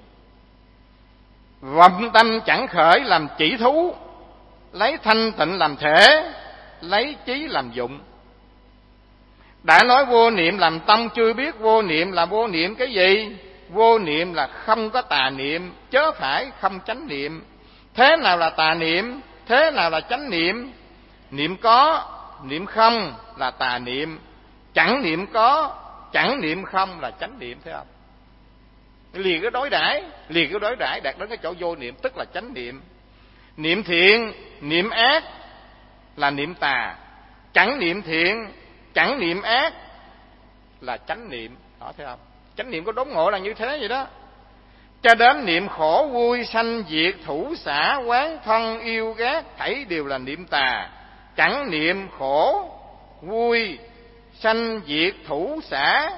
Vọng tâm chẳng khởi làm chỉ thú, lấy thanh tịnh làm thể, lấy trí làm dụng. Đã nói vô niệm làm tâm, chưa biết vô niệm là vô niệm cái gì? Vô niệm là không có tà niệm, chớ phải không chánh niệm. Thế nào là tà niệm? Thế nào là chánh niệm? Niệm có, niệm không là tà niệm. Chẳng niệm có, chẳng niệm không là chánh niệm, thấy không? Liền cái đối đãi, liền cái đối đãi đạt đến cái chỗ vô niệm, tức là chánh niệm. Niệm thiện, niệm ác là niệm tà. Chẳng niệm thiện, chẳng niệm ác là chánh niệm. Đó, thấy không? Chánh niệm có đốn ngộ là như thế vậy đó. Cho đến niệm khổ vui sanh diệt thủ xả quán thân yêu ghét, thảy đều là niệm tà. Chẳng niệm khổ vui sanh diệt thủ xả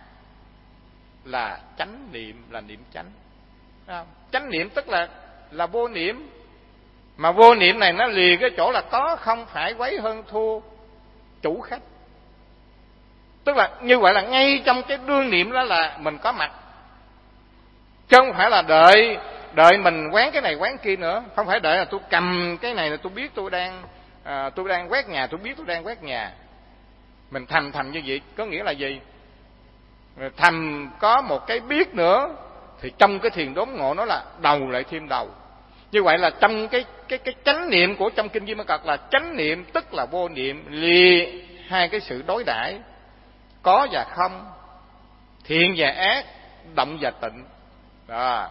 là chánh niệm, là niệm chánh. Không? Chánh niệm tức là là vô niệm. Mà vô niệm này nó liền cái chỗ là có không phải quấy hơn thua chủ khách. Tức là như vậy là ngay trong cái đương niệm đó là mình có mặt, chứ không phải là đợi đợi mình quán cái này quán kia nữa. Không phải đợi là tôi cầm cái này là tôi biết tôi đang à, tôi đang quét nhà, tôi biết tôi đang quét nhà. Mình thầm thầm như vậy có nghĩa là gì? Thầm có một cái biết nữa, thì trong cái thiền đốn ngộ nó là đầu lại thêm đầu. Như vậy là trong cái cái cái chánh niệm của trong kinh Di Ma Cật là chánh niệm tức là vô niệm, lìa hai cái sự đối đãi, có và không, thiện và ác, động và tịnh. Đó.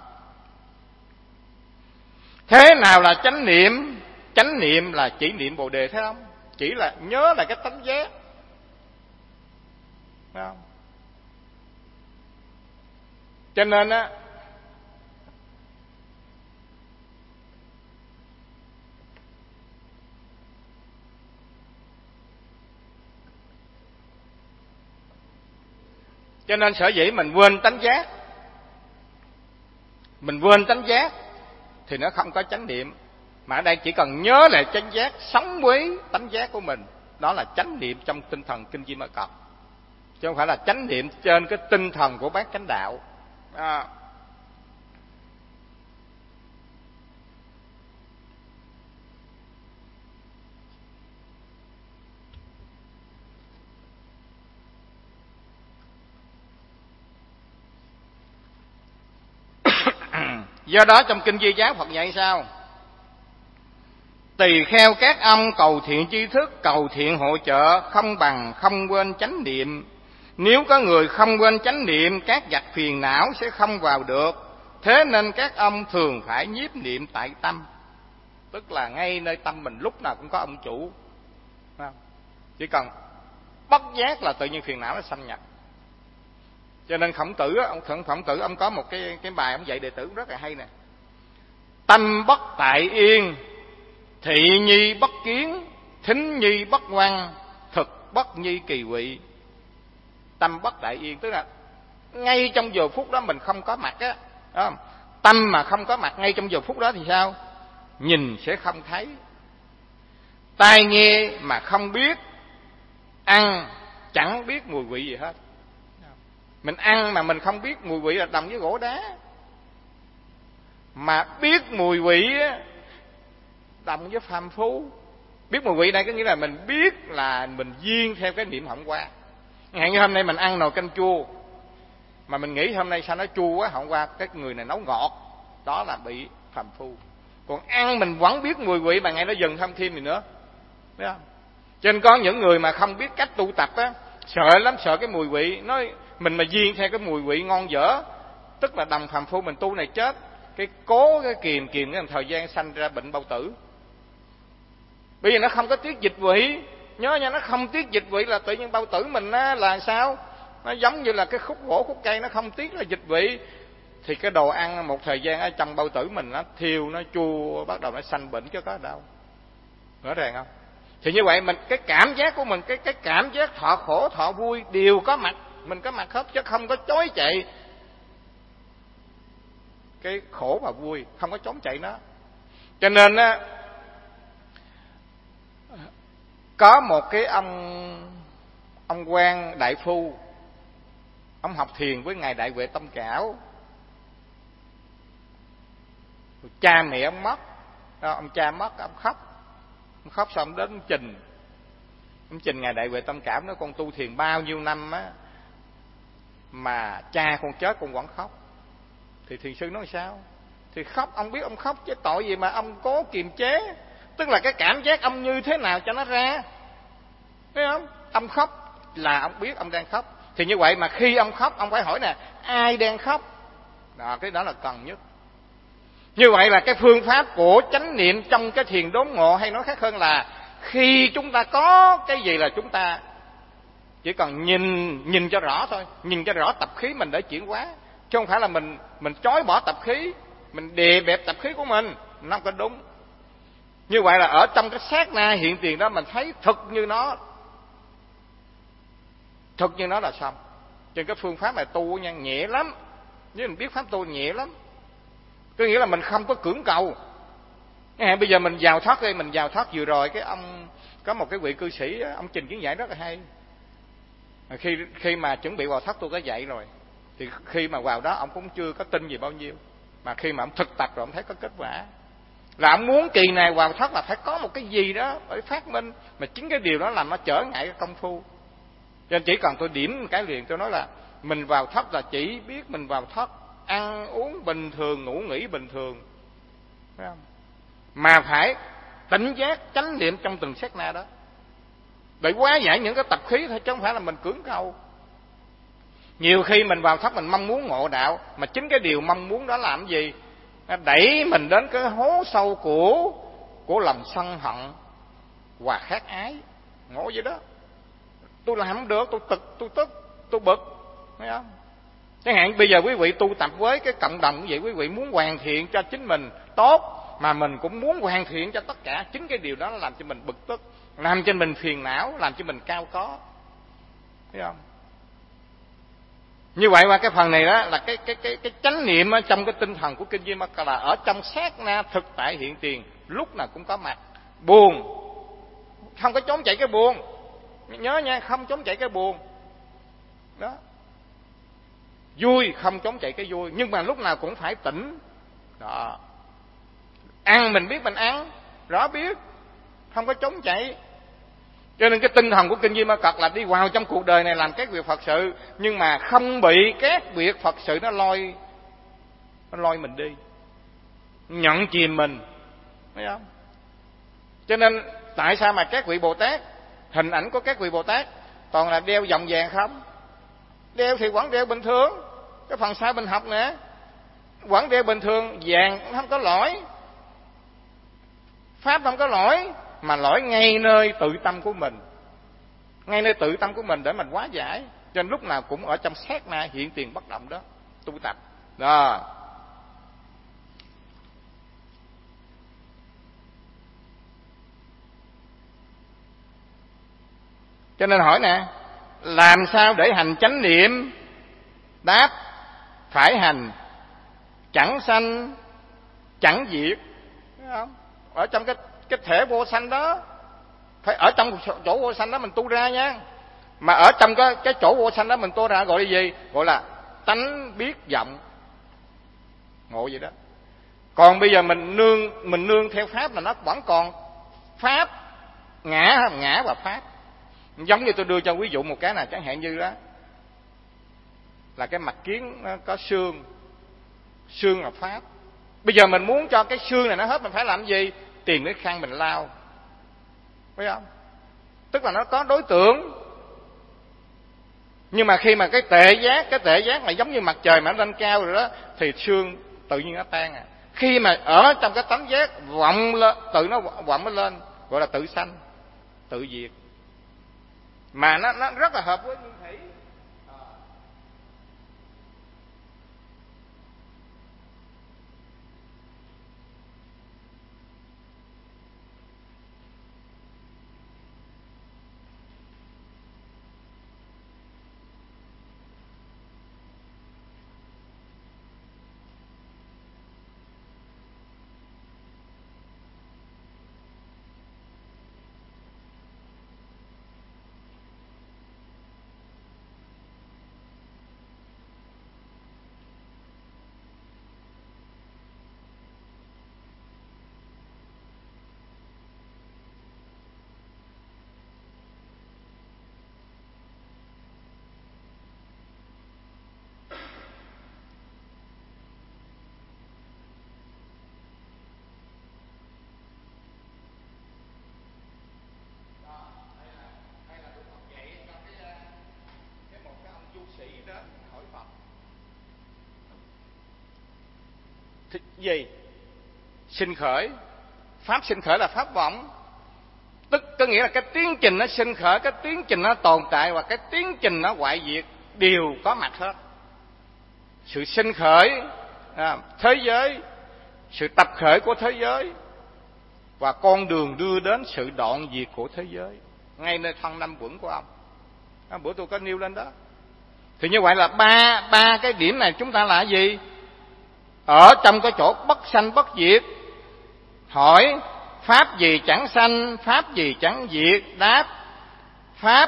Thế nào là chánh niệm? Chánh niệm là chỉ niệm Bồ Đề, thấy không? Chỉ là nhớ là cái tánh giác, thấy không? Cho nên á, cho nên sở dĩ mình quên tánh giác, mình quên tánh giác thì nó không có chánh niệm. Mà ở đây chỉ cần nhớ lại chánh giác, sống với tánh giác của mình, đó là chánh niệm trong tinh thần kinh Di Ma Cật, chứ không phải là chánh niệm trên cái tinh thần của bát chánh đạo. À. Do đó trong kinh Di Giáo Phật dạy sao? Tỳ kheo các ông cầu thiện tri thức, cầu thiện hộ trợ, không bằng không quên chánh niệm. Nếu có người không quên chánh niệm, các vật phiền não sẽ không vào được. Thế nên các ông thường phải nhiếp niệm tại tâm. Tức là ngay nơi tâm mình lúc nào cũng có ông chủ. Chỉ cần bất giác là tự nhiên phiền não nó xâm nhập. Cho nên Khổng Tử, ông Khổng Tử ông có một cái cái bài ông dạy đệ tử rất là hay nè. Tâm bất tại yên, thị nhi bất kiến, thính nhi bất ngoan, thực bất nhi kỳ vị. Tâm bất tại yên tức là ngay trong giờ phút đó mình không có mặt á, không? Tâm mà không có mặt ngay trong giờ phút đó thì sao? Nhìn sẽ không thấy, tai nghe mà không biết, ăn chẳng biết mùi vị gì hết. Mình ăn mà mình không biết mùi vị là đồng với gỗ đá. Mà biết mùi vị đồng với phàm phu. Biết mùi vị đây có nghĩa là mình biết là mình duyên theo cái niệm hạnh qua. Hẹn như hôm nay mình ăn nồi canh chua mà mình nghĩ hôm nay sao nó chua quá, hạnh qua cái người này nấu ngọt, đó là bị phàm phu. Còn ăn mình vẫn biết mùi vị mà ngày nó dần thêm thêm gì nữa, biết không? Cho nên có những người mà không biết cách tu tập á, sợ lắm, sợ cái mùi vị, nói mình mà duyên theo cái mùi vị ngon dở, tức là đồng phàm phu, mình tu này chết, cái cố cái kiềm kiềm cái thời gian sanh ra bệnh bao tử. Bây giờ nó không có tiết dịch vị, nhớ nha, nó không tiết dịch vị là tự nhiên bao tử mình á, là sao? Nó giống như là cái khúc gỗ khúc cây nó không tiết là dịch vị, thì cái đồ ăn một thời gian ở trong bao tử mình nó thiêu, nó chua, bắt đầu nó sanh bệnh chứ có ở đâu. Rõ ràng không? Thì như vậy mình cái cảm giác của mình, cái cái cảm giác thọ khổ thọ vui đều có mặt, mình có mặt hết chứ không có chối chạy cái khổ và vui, không có trốn chạy nó. Cho nên á, có một cái ông ông quan đại phu, ông học thiền với ngài Đại Huệ Tâm Cảo. Cha mẹ ông mất, ông cha mất, ông khóc, ông khóc xong ông đến ông trình, ông trình ngài Đại Huệ Tâm Cảo, nói con tu thiền bao nhiêu năm á mà cha con chết con vẫn khóc. Thì thiền sư nói sao? Thì khóc, ông biết ông khóc chứ tội gì mà ông cố kiềm chế. Tức là cái cảm giác ông như thế nào cho nó ra, thấy không? Ông khóc là ông biết ông đang khóc. Thì như vậy mà khi ông khóc, ông phải hỏi nè, ai đang khóc? Đó, cái đó là cần nhất. Như vậy là cái phương pháp của chánh niệm trong cái thiền đốn ngộ, hay nói khác hơn là khi chúng ta có cái gì là chúng ta chỉ cần nhìn nhìn cho rõ thôi, nhìn cho rõ tập khí mình để chuyển hóa, chứ không phải là mình mình chối bỏ tập khí, mình đè bẹp tập khí của mình, nó không có đúng. Như vậy là ở trong cái sát na hiện tiền đó mình thấy thực như nó, thực như nó là xong. Trên cái phương pháp này tu nha, nhẹ lắm, nếu mình biết pháp tu nhẹ lắm. Có nghĩa là mình không có cưỡng cầu. Bây giờ mình vào thoát đi, mình vào thoát vừa rồi cái ông có một cái vị cư sĩ, ông trình kiến giải rất là hay. Khi khi mà chuẩn bị vào thoát tôi có dạy rồi, thì khi mà vào đó ông cũng chưa có tin gì bao nhiêu, mà khi mà ông thực tập rồi ông thấy có kết quả, là ông muốn kỳ này vào thoát là phải có một cái gì đó để phát minh, mà chính cái điều đó làm nó trở ngại cái công phu. Cho nên chỉ cần tôi điểm một cái liền, tôi nói là mình vào thoát là chỉ biết mình vào thoát ăn uống bình thường, ngủ nghỉ bình thường, phải không? Mà phải tỉnh giác chánh niệm trong từng sát na đó để hóa giải những cái tập khí thôi, chứ không phải là mình cưỡng cầu. Nhiều khi mình vào thoát mình mong muốn ngộ đạo, mà chính cái điều mong muốn đó làm gì? Nó đẩy mình đến cái hố sâu của của lòng sân hận và khát ái. Ngộ vậy đó. Tôi làm không được, tôi tức, tôi tức, tôi bực, thấy không? Chẳng hạn bây giờ quý vị tu tập với cái cộng đồng như vậy, quý vị muốn hoàn thiện cho chính mình tốt, mà mình cũng muốn hoàn thiện cho tất cả. Chính cái điều đó nó làm cho mình bực tức, làm cho mình phiền não, làm cho mình cao có, thấy không? Như vậy qua cái phần này đó là cái cái cái cái chánh niệm ở trong cái tinh thần của kinh Di Ma Cật, là ở trong sát na thực tại hiện tiền lúc nào cũng có mặt. Buồn không có trốn chạy cái buồn, nhớ nha, không trốn chạy cái buồn đó. Vui không trốn chạy cái vui, nhưng mà lúc nào cũng phải tỉnh đó. Ăn mình biết mình ăn, rõ biết, không có trốn chạy. Cho nên cái tinh thần của kinh Di Ma Cật là đi vào trong cuộc đời này làm các việc Phật sự, nhưng mà không bị các việc Phật sự nó lôi nó lôi mình đi, nhận chìm mình, thấy không? Cho nên tại sao mà các vị Bồ Tát, hình ảnh của các vị Bồ Tát toàn là đeo vòng vàng không? Đeo thì vẫn đeo bình thường, cái phần sau mình học nè, vẫn đeo bình thường, vàng không có lỗi, pháp không có lỗi, mà lỗi ngay nơi tự tâm của mình, ngay nơi tự tâm của mình để mình hóa giải. Cho nên lúc nào cũng ở trong sát na hiện tiền bất động đó tu tập đó. Cho nên hỏi nè, làm sao để hành chánh niệm? Đáp, phải hành chẳng sanh chẳng diệt, thấy không? Ở trong cái cái thể vô sanh đó, phải ở trong chỗ vô sanh đó mình tu ra nha. Mà ở trong cái cái chỗ vô sanh đó mình tu ra gọi là gì? Gọi là tánh biết vọng, ngộ vậy đó. Còn bây giờ mình nương mình nương theo pháp là nó vẫn còn pháp, ngã ngã và pháp. Giống như tôi đưa cho ví dụ một cái nào, chẳng hạn như đó là cái mặt kiến nó có xương, xương là pháp. Bây giờ mình muốn cho cái xương này nó hết, mình phải làm gì? Tìm cái khăn mình lau, phải không? Tức là nó có đối tượng. Nhưng mà khi mà cái tệ giác, cái tệ giác là giống như mặt trời mà nó lên cao rồi đó, thì xương tự nhiên nó tan à. Khi mà ở trong cái tánh giác vọng lên, tự nó vọng nó lên, gọi là tự sanh, tự diệt. Mà nó nó rất là hợp với nguyên thủy. Gì? Sinh khởi. Pháp sinh khởi là pháp vọng. Tức có nghĩa là cái tiến trình nó sinh khởi, cái tiến trình nó tồn tại và cái tiến trình nó hoại diệt đều có mặt hết. Sự sinh khởi à, thế giới, sự tập khởi của thế giới và con đường đưa đến sự đoạn diệt của thế giới, ngay nơi thân năm quẩn của ông. À, bữa tôi có nêu lên đó. Thì như vậy là ba ba cái điểm này chúng ta là gì? Ở trong cái chỗ bất sanh bất diệt. Hỏi pháp gì chẳng sanh, pháp gì chẳng diệt? Đáp, pháp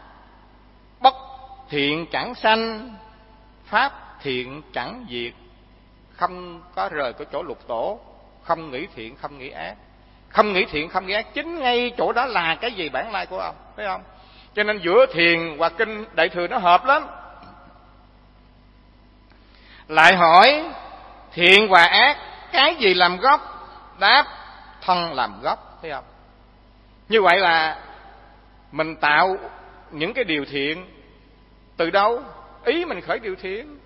bất thiện chẳng sanh, pháp thiện chẳng diệt. Không có rời cái chỗ lục tổ, không nghĩ thiện không nghĩ ác. Không nghĩ thiện không nghĩ ác, chính ngay chỗ đó là cái gì bản lai của ông, thấy không? Cho nên giữa thiền và kinh Đại Thừa nó hợp lắm. Lại hỏi thiện và ác cái gì làm gốc? Đáp, thân làm gốc, thấy không? Như vậy là mình tạo những cái điều thiện từ đâu? Ý mình khởi điều thiện,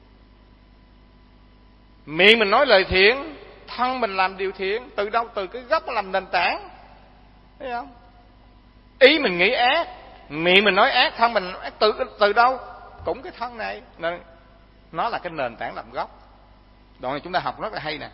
miệng mình nói lời thiện, thân mình làm điều thiện. Từ đâu? Từ cái gốc làm nền tảng, thấy không? Ý mình nghĩ ác, miệng mình nói ác, thân mình ác. Từ, từ đâu? Cũng cái thân này, nó là cái nền tảng làm gốc. Đoạn này chúng ta học rất là hay nè.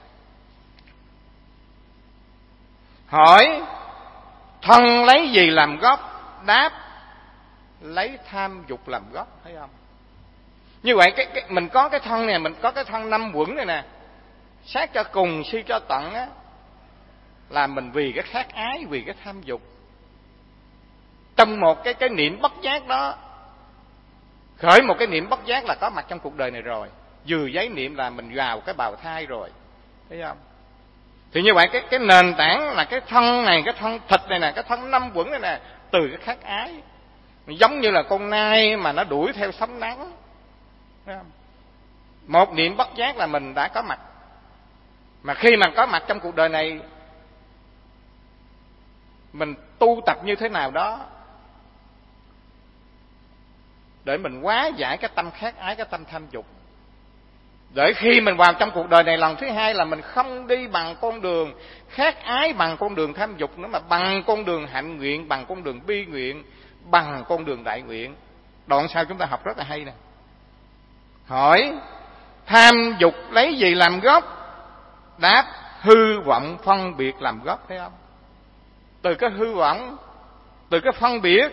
Hỏi thân lấy gì làm gốc? Đáp, lấy tham dục làm gốc, thấy không? Như vậy cái, cái mình có cái thân này, mình có cái thân năm quẩn này nè, sát cho cùng si cho tận á, là mình vì cái khát ái, vì cái tham dục. Trong một cái cái niệm bất giác đó, khởi một cái niệm bất giác là có mặt trong cuộc đời này rồi. Vừa giấy niệm là mình vào cái bào thai rồi, thấy không? Thì như vậy cái cái nền tảng là cái thân này, cái thân thịt này nè, cái thân năm quẩn này nè, từ cái khát ái. Giống như là con nai mà nó đuổi theo sóng nắng, thấy không? Một niệm bất giác là mình đã có mặt. Mà khi mà có mặt trong cuộc đời này, mình tu tập như thế nào đó để mình hóa giải cái tâm khát ái, cái tâm tham dục. Để khi mình vào trong cuộc đời này lần thứ hai là mình không đi bằng con đường khát ái, bằng con đường tham dục nữa, mà bằng con đường hạnh nguyện, bằng con đường bi nguyện, bằng con đường đại nguyện. Đoạn sau chúng ta học rất là hay nè. Hỏi: tham dục lấy gì làm gốc? Đáp: hư vọng phân biệt làm gốc. Thấy không? Từ cái hư vọng, từ cái phân biệt.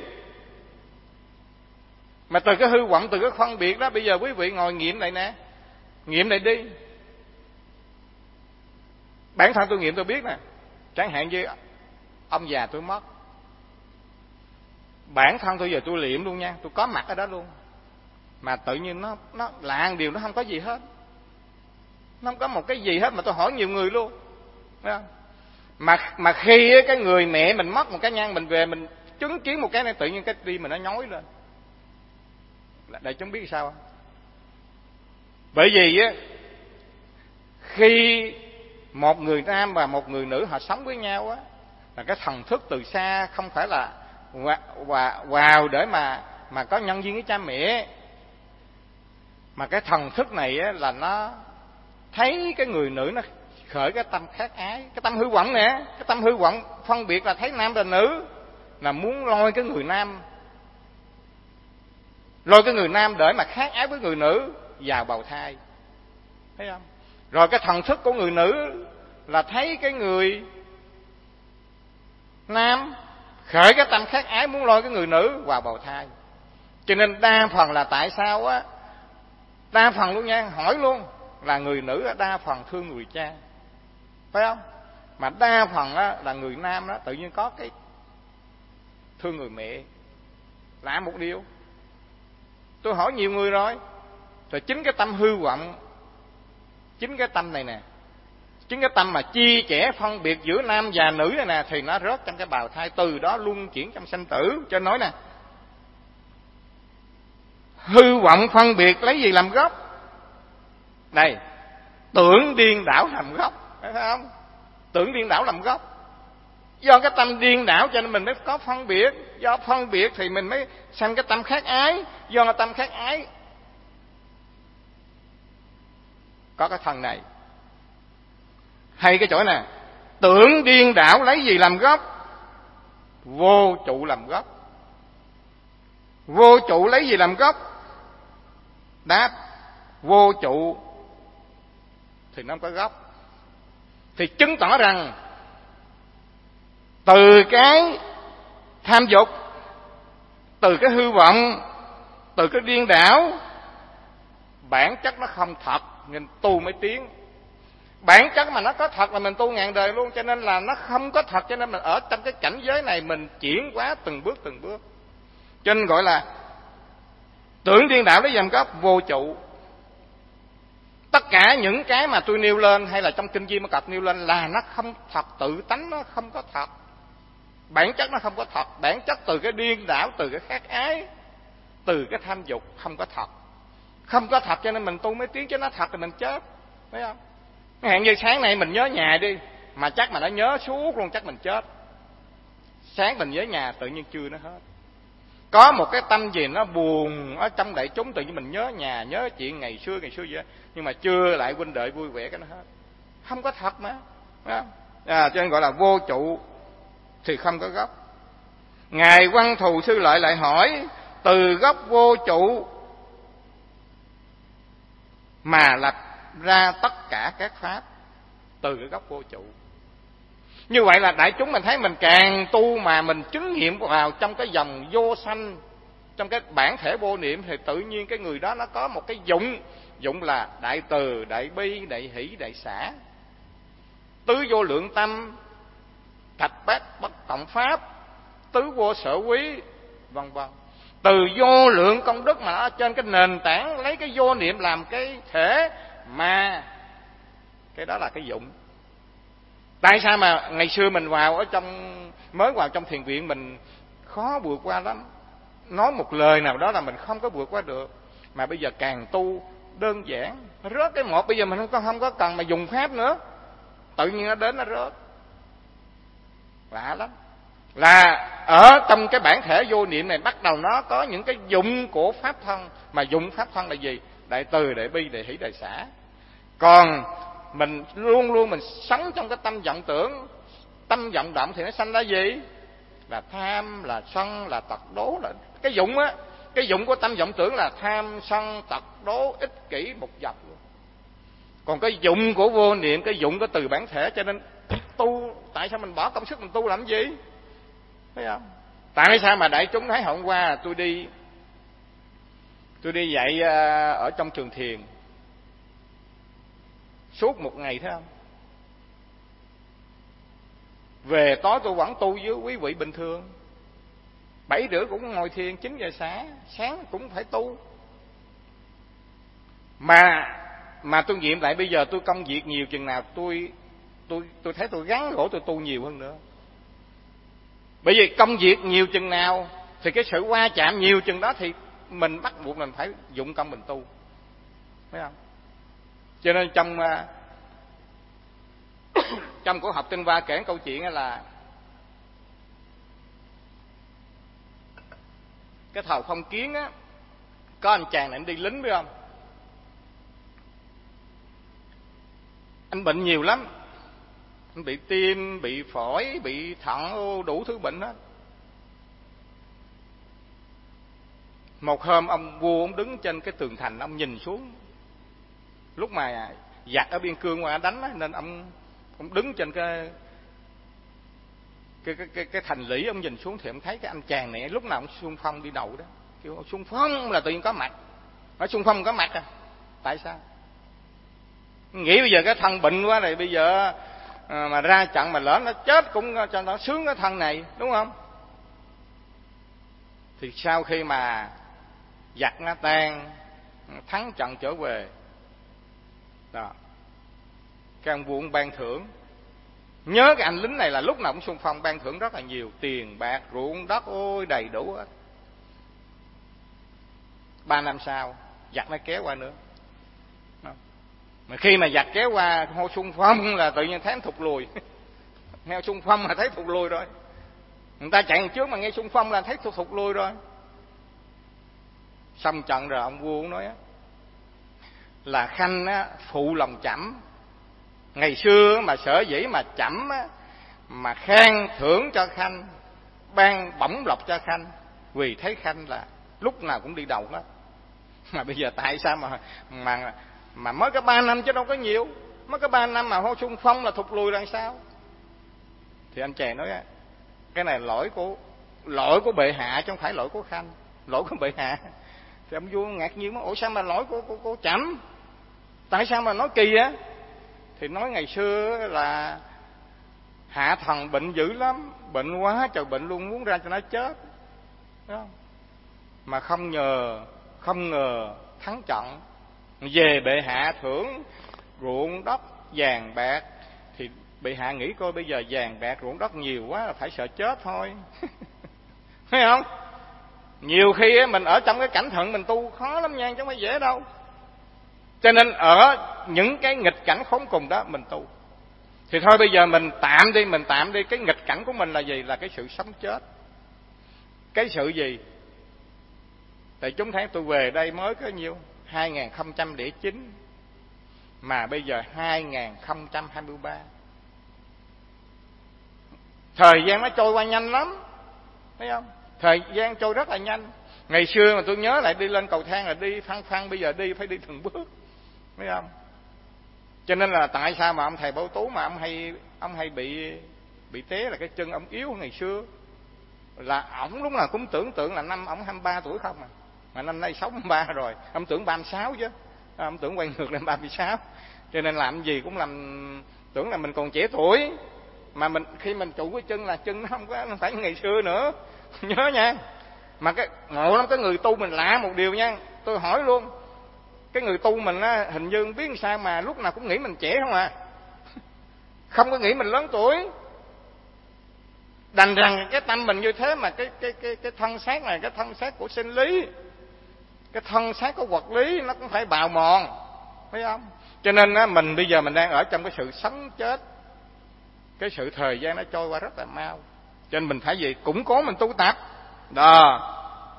Mà từ cái hư vọng, từ cái phân biệt đó, bây giờ quý vị ngồi nghiệm lại nè, nghiệm lại đi. Bản thân tôi nghiệm tôi biết nè. Chẳng hạn như ông già tôi mất, bản thân tôi giờ tôi liệm luôn nha, tôi có mặt ở đó luôn, mà tự nhiên nó nó lạ điều, nó không có gì hết, nó không có một cái gì hết, mà tôi hỏi nhiều người luôn, thấy không? Mà mà khi cái người mẹ mình mất một cái nhang, mình về mình chứng kiến một cái này, tự nhiên cái tim mình nó nhói lên. Đại chúng biết sao không? Bởi vì á, khi một người nam và một người nữ họ sống với nhau á, là cái thần thức từ xa, không phải là vào để mà mà có nhân duyên với cha mẹ, mà cái thần thức này á, là nó thấy cái người nữ nó khởi cái tâm khát ái, cái tâm hư vọng nè, cái tâm hư vọng phân biệt là thấy nam là nữ, là muốn lôi cái người nam, lôi cái người nam để mà khát ái với người nữ vào bào thai, thấy không? Rồi cái thần thức của người nữ là thấy cái người nam khởi cái tâm khát ái, muốn lôi cái người nữ vào bào thai. Cho nên đa phần là tại sao á, đa phần luôn nha, hỏi luôn, là người nữ đa phần thương người cha, phải không? Mà đa phần á, là người nam đó tự nhiên có cái thương người mẹ. Lạ một điều, tôi hỏi nhiều người rồi, rồi chính cái tâm hư vọng, chính cái tâm này nè, chính cái tâm mà chia sẻ phân biệt giữa nam và nữ này nè, thì nó rớt trong cái bào thai, từ đó luân chuyển trong sanh tử. Cho nói nè, hư vọng phân biệt lấy gì làm gốc? Đây, tưởng điên đảo làm gốc, phải không? Tưởng điên đảo làm gốc. Do cái tâm điên đảo cho nên mình mới có phân biệt, do phân biệt thì mình mới sanh cái tâm khát ái, do cái tâm khát ái có cái thân này. Hay cái chỗ nè, tưởng điên đảo lấy gì làm gốc? Vô trụ làm gốc. Vô trụ lấy gì làm gốc? Đáp: vô trụ thì nó không có gốc. Thì chứng tỏ rằng từ cái tham dục, từ cái hư vọng, từ cái điên đảo, bản chất nó không thật, nên tu mới tiến. Bản chất mà nó có thật là mình tu ngàn đời luôn. Cho nên là nó không có thật, cho nên mình ở trong cái cảnh giới này mình chuyển hóa từng bước từng bước. Cho nên gọi là tưởng điên đảo lấy làm gốc, vô trụ. Tất cả những cái mà tôi nêu lên hay là trong kinh Di Ma Cật nêu lên là nó không thật, tự tánh nó không có thật, bản chất nó không có thật. Bản chất từ cái điên đảo, từ cái khát ái, từ cái tham dục không có thật. Không có thật cho nên mình tu mới tiến, chứ nó thật thì mình chết, thấy không? Hẹn như sáng nay mình nhớ nhà đi, mà chắc mà nó nhớ suốt luôn, chắc mình chết. Sáng mình nhớ nhà, tự nhiên trưa nó hết. Có một cái tâm gì nó buồn ở trong đại chúng, tự nhiên mình nhớ nhà, nhớ chuyện ngày xưa ngày xưa vậy, nhưng mà trưa lại huynh đệ vui vẻ cái nó hết. Không có thật mà, phải không? À, cho nên gọi là vô trụ thì không có gốc. Ngài Văn Thù Sư Lợi lại hỏi: từ gốc vô trụ mà lập ra tất cả các pháp, từ cái gốc vô trụ. Như vậy là đại chúng mình thấy mình càng tu mà mình chứng nghiệm vào trong cái dòng vô sanh, trong cái bản thể vô niệm, thì tự nhiên cái người đó nó có một cái dụng. Dụng là đại từ, đại bi, đại hỷ, đại xả, tứ vô lượng tâm, thạch bát bất cộng pháp, tứ vô sở quý, vân vân. Từ vô lượng công đức mà nó trên cái nền tảng lấy cái vô niệm làm cái thể, mà cái đó là cái dụng. Tại sao mà ngày xưa mình vào ở trong mới vào trong thiền viện mình khó vượt qua lắm, nói một lời nào đó là mình không có vượt qua được. Mà bây giờ càng tu đơn giản, nó rớt cái một, bây giờ mình không có không có cần mà dùng pháp nữa, tự nhiên nó đến nó rớt. Lạ lắm. Là ở trong cái bản thể vô niệm này bắt đầu nó có những cái dụng của pháp thân. Mà dụng pháp thân là gì? Đại từ, đại bi, đại hỷ, đại xả. Còn mình luôn luôn mình sống trong cái tâm vọng tưởng, tâm vọng động thì nó sanh ra gì? Là tham, là sân, là tật đố. Là cái dụng á, cái dụng của tâm vọng tưởng là tham, sân, tật đố, ích kỷ, một dọc luôn. Còn cái dụng của vô niệm, cái dụng của từ bản thể, cho nên tu, tại sao mình bỏ công sức mình tu làm gì? Thấy không? Tại sao mà đại chúng thấy hôm qua tôi đi tôi đi dạy ở trong trường thiền suốt một ngày, thấy không? Về tối tôi vẫn tu với quý vị bình thường. Bảy rưỡi cũng ngồi thiền, chín giờ sáng, sáng cũng phải tu. Mà mà tôi nghiệm lại bây giờ tôi công việc nhiều chừng nào tôi tôi tôi thấy tôi gắn gỗ tôi tu nhiều hơn nữa. Bởi vì công việc nhiều chừng nào thì cái sự va chạm nhiều chừng đó thì mình bắt buộc mình phải dụng công mình tu. Thấy không? Cho nên trong trong của học Tinh Hoa kể câu chuyện là cái thời Phong Kiến á, có anh chàng này anh đi lính, biết không? Anh bệnh nhiều lắm, anh bị tim, bị phổi, bị thận, đủ thứ bệnh hết. Một hôm ông vua ông đứng trên cái tường thành, ông nhìn xuống. Lúc mà giặc ở biên cương qua đánh á, nên ông ông đứng trên cái cái cái cái, cái thành lũy, ông nhìn xuống thì ông thấy cái anh chàng này lúc nào ông xung phong đi đầu đó. Kêu xung phong là tự nhiên có mặt. Nói xung phong có mặt à? Tại sao? Nghĩ bây giờ cái thân bệnh quá này, bây giờ à, mà ra trận mà lỡ nó chết cũng cho nó sướng cái thân này, đúng không? Thì sau khi mà giặc nó tan, thắng trận trở về đó, cái ông vua ban thưởng. Nhớ cái anh lính này là lúc nào cũng xung phong, ban thưởng rất là nhiều, tiền bạc, ruộng đất, ôi đầy đủ hết. Ba năm sau giặc nó kéo qua nữa. Mà khi mà giặc kéo qua hô xung phong là tự nhiên thấy thụt lùi. Nghe xung phong là thấy thụt lùi rồi. Người ta chạy trước mà nghe xung phong là thấy thụt thụt lùi rồi. Xong trận rồi ông vua cũng nói á, là Khanh á, phụ lòng Trẫm. Ngày xưa mà sở dĩ mà Trẫm á, mà khen thưởng cho Khanh, ban bổng lộc cho Khanh, vì thấy Khanh là lúc nào cũng đi đầu hết. Mà bây giờ tại sao mà mà mà mới có ba năm chứ đâu có nhiều, mới có ba năm mà hô xung phong là thụt lùi làm sao? Thì anh chàng nói cái này lỗi của lỗi của bệ hạ chứ không phải lỗi của Khanh, lỗi của bệ hạ. Thì ông vua ngạc nhiên nói, ủa sao mà lỗi của của, của Trẫm? Tại sao mà nói kỳ á? Thì nói ngày xưa là hạ thần bệnh dữ lắm, bệnh quá trời bệnh luôn, muốn ra cho nó chết, đúng không? Mà không ngờ không ngờ thắng trận, về bệ hạ thưởng ruộng đất vàng bạc. Thì bệ hạ nghĩ coi bây giờ vàng bạc ruộng đất nhiều quá là phải sợ chết thôi. Thấy không? Nhiều khi mình ở trong cái cảnh thận mình tu khó lắm nha, chứ không phải dễ đâu. Cho nên ở những cái nghịch cảnh khốn cùng đó mình tu. Thì thôi bây giờ mình tạm đi, mình tạm đi. Cái nghịch cảnh của mình là gì? Là cái sự sống chết. Cái sự gì? Tại chúng thấy tôi về đây mới có nhiêu? hai nghìn không trăm lẻ chín. Mà bây giờ hai nghìn không trăm hai mươi ba. Thời gian nó trôi qua nhanh lắm. Thấy không? Thời gian trôi rất là nhanh. Ngày xưa mà tôi nhớ lại đi lên cầu thang là đi phăng phăng, bây giờ đi phải đi từng bước. Thấy không? Cho nên là tại sao mà ông thầy Bảo Tú mà ông hay ông hay bị bị té là cái chân ông yếu hơn ngày xưa. Là ổng lúc nào cũng tưởng tượng là năm ổng hai mươi ba tuổi không à. Mà năm nay sáu mươi ba rồi, ông tưởng ba mươi sáu chứ. Ông tưởng quay ngược lên ba mươi sáu. Cho nên làm gì cũng làm tưởng là mình còn trẻ tuổi. Mà mình khi mình trụ cái chân là chân nó không có không phải ngày xưa nữa. Nhớ nha. Mà cái ngộ lắm, cái người tu mình lạ một điều nha, tôi hỏi luôn, cái người tu mình á, hình như không biết sao mà lúc nào cũng nghĩ mình trẻ không à, không có nghĩ mình lớn tuổi. Đành rằng cái tâm mình như thế mà cái cái cái cái thân xác này, cái thân xác của sinh lý, cái thân xác của vật lý nó cũng phải bào mòn, thấy không? Cho nên á, mình bây giờ mình đang ở trong cái sự sống chết, cái sự thời gian nó trôi qua rất là mau. Cho nên mình phải gì củng cố mình tu tập đó.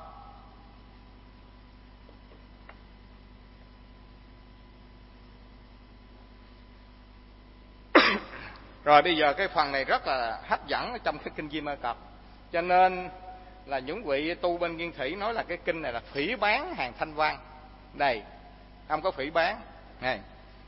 Rồi bây giờ cái phần này rất là hấp dẫn ở trong cái kinh Di Ma Cật. Cho nên là những vị tu bên Nguyên Thủy nói là cái kinh này là phỉ báng hàng Thanh Văn. Đây, không có phỉ báng. Này.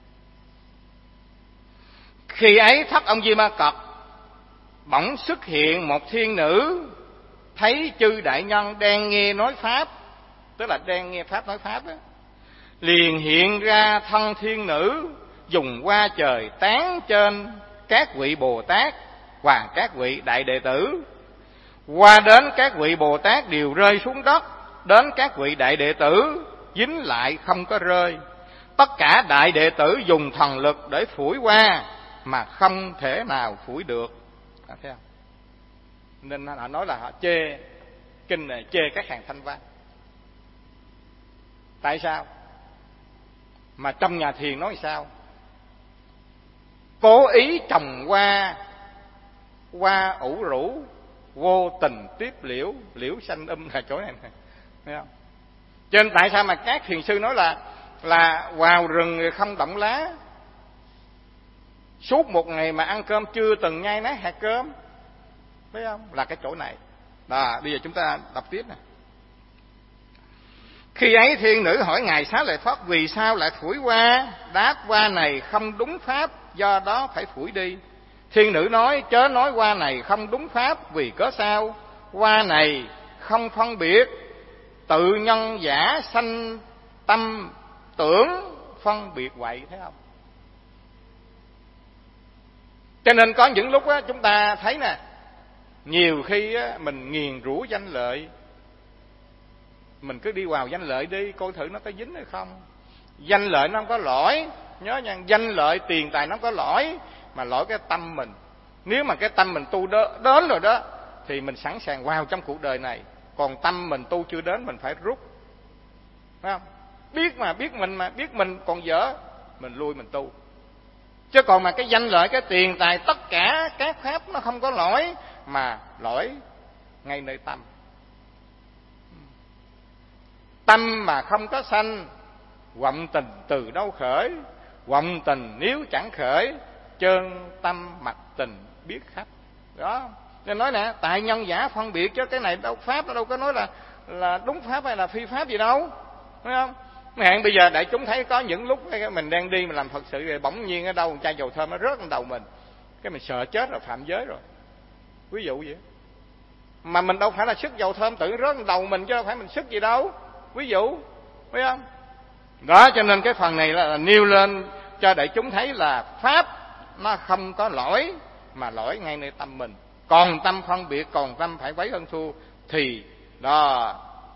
Khi ấy thất ông Di Ma Cật bỗng xuất hiện một thiên nữ, thấy chư đại nhân đang nghe nói pháp, tức là đang nghe pháp nói pháp đó, liền hiện ra thân thiên nữ, dùng hoa trời tán trên các vị Bồ Tát và các vị đại đệ tử. Qua đến các vị Bồ Tát đều rơi xuống đất, đến các vị đại đệ tử dính lại không có rơi. Tất cả đại đệ tử dùng thần lực để phủi qua mà không thể nào phủi được. À, thấy không? Nên họ nói là họ chê kinh này, chê các hàng Thanh Văn. Tại sao? Mà trong nhà thiền nói sao? Cố ý trồng hoa, hoa ủ rũ, vô tình tiếp liễu, liễu xanh um là chỗ này, thấy không? Cho nên tại sao mà các thiền sư nói là là vào rừng không động lá, suốt một ngày mà ăn cơm chưa từng nhai nát hạt cơm, thấy không? Là cái chỗ này. Đó, bây giờ chúng ta đọc tiếp nè. Khi ấy thiên nữ hỏi ngài Xá Lợi Phất vì sao lại phủi hoa, đáp hoa này không đúng pháp, do đó phải phủi đi. Thiên nữ nói chớ nói hoa này không đúng pháp, vì cớ sao? Hoa này không phân biệt, tự nhân giả sanh tâm tưởng phân biệt vậy, thấy không? Cho nên có những lúc á, chúng ta thấy nè, nhiều khi á, mình nghiền rủa danh lợi, mình cứ đi vào danh lợi đi, coi thử nó có dính hay không. Danh lợi nó không có lỗi, nhớ nha, danh lợi tiền tài nó không có lỗi, mà lỗi cái tâm mình. Nếu mà cái tâm mình tu đến rồi đó, thì mình sẵn sàng vào trong cuộc đời này. Còn tâm mình tu chưa đến, mình phải rút, phải không? Biết mà, biết mình mà, biết mình còn dở, mình lui mình tu. Chứ còn mà cái danh lợi, cái tiền tài, tất cả các pháp nó không có lỗi, mà lỗi ngay nơi tâm. Tâm mà không có sanh, vọng tình từ đâu khởi? Vọng tình nếu chẳng khởi, trơn tâm mạch tình biết khách. Đó, nên nói nè, tại nhân giả phân biệt, chứ cái này đâu pháp nó đâu có nói là là đúng pháp hay là phi pháp gì đâu, phải không? Hạn bây giờ đại chúng thấy có những lúc mình đang đi mình làm Phật sự rồi bỗng nhiên ở đâu một chai dầu thơm nó rớt lên đầu mình, cái mình sợ chết rồi, phạm giới rồi, ví dụ vậy. Mà mình đâu phải là sức dầu thơm tự rớt lên đầu mình, chứ đâu phải mình sức gì đâu, ví dụ, phải không? Đó, cho nên cái phần này là, là nêu lên cho đại chúng thấy là pháp nó không có lỗi, mà lỗi ngay nơi tâm mình. Còn tâm phân biệt, còn tâm phải quấy hơn thua, thì đó.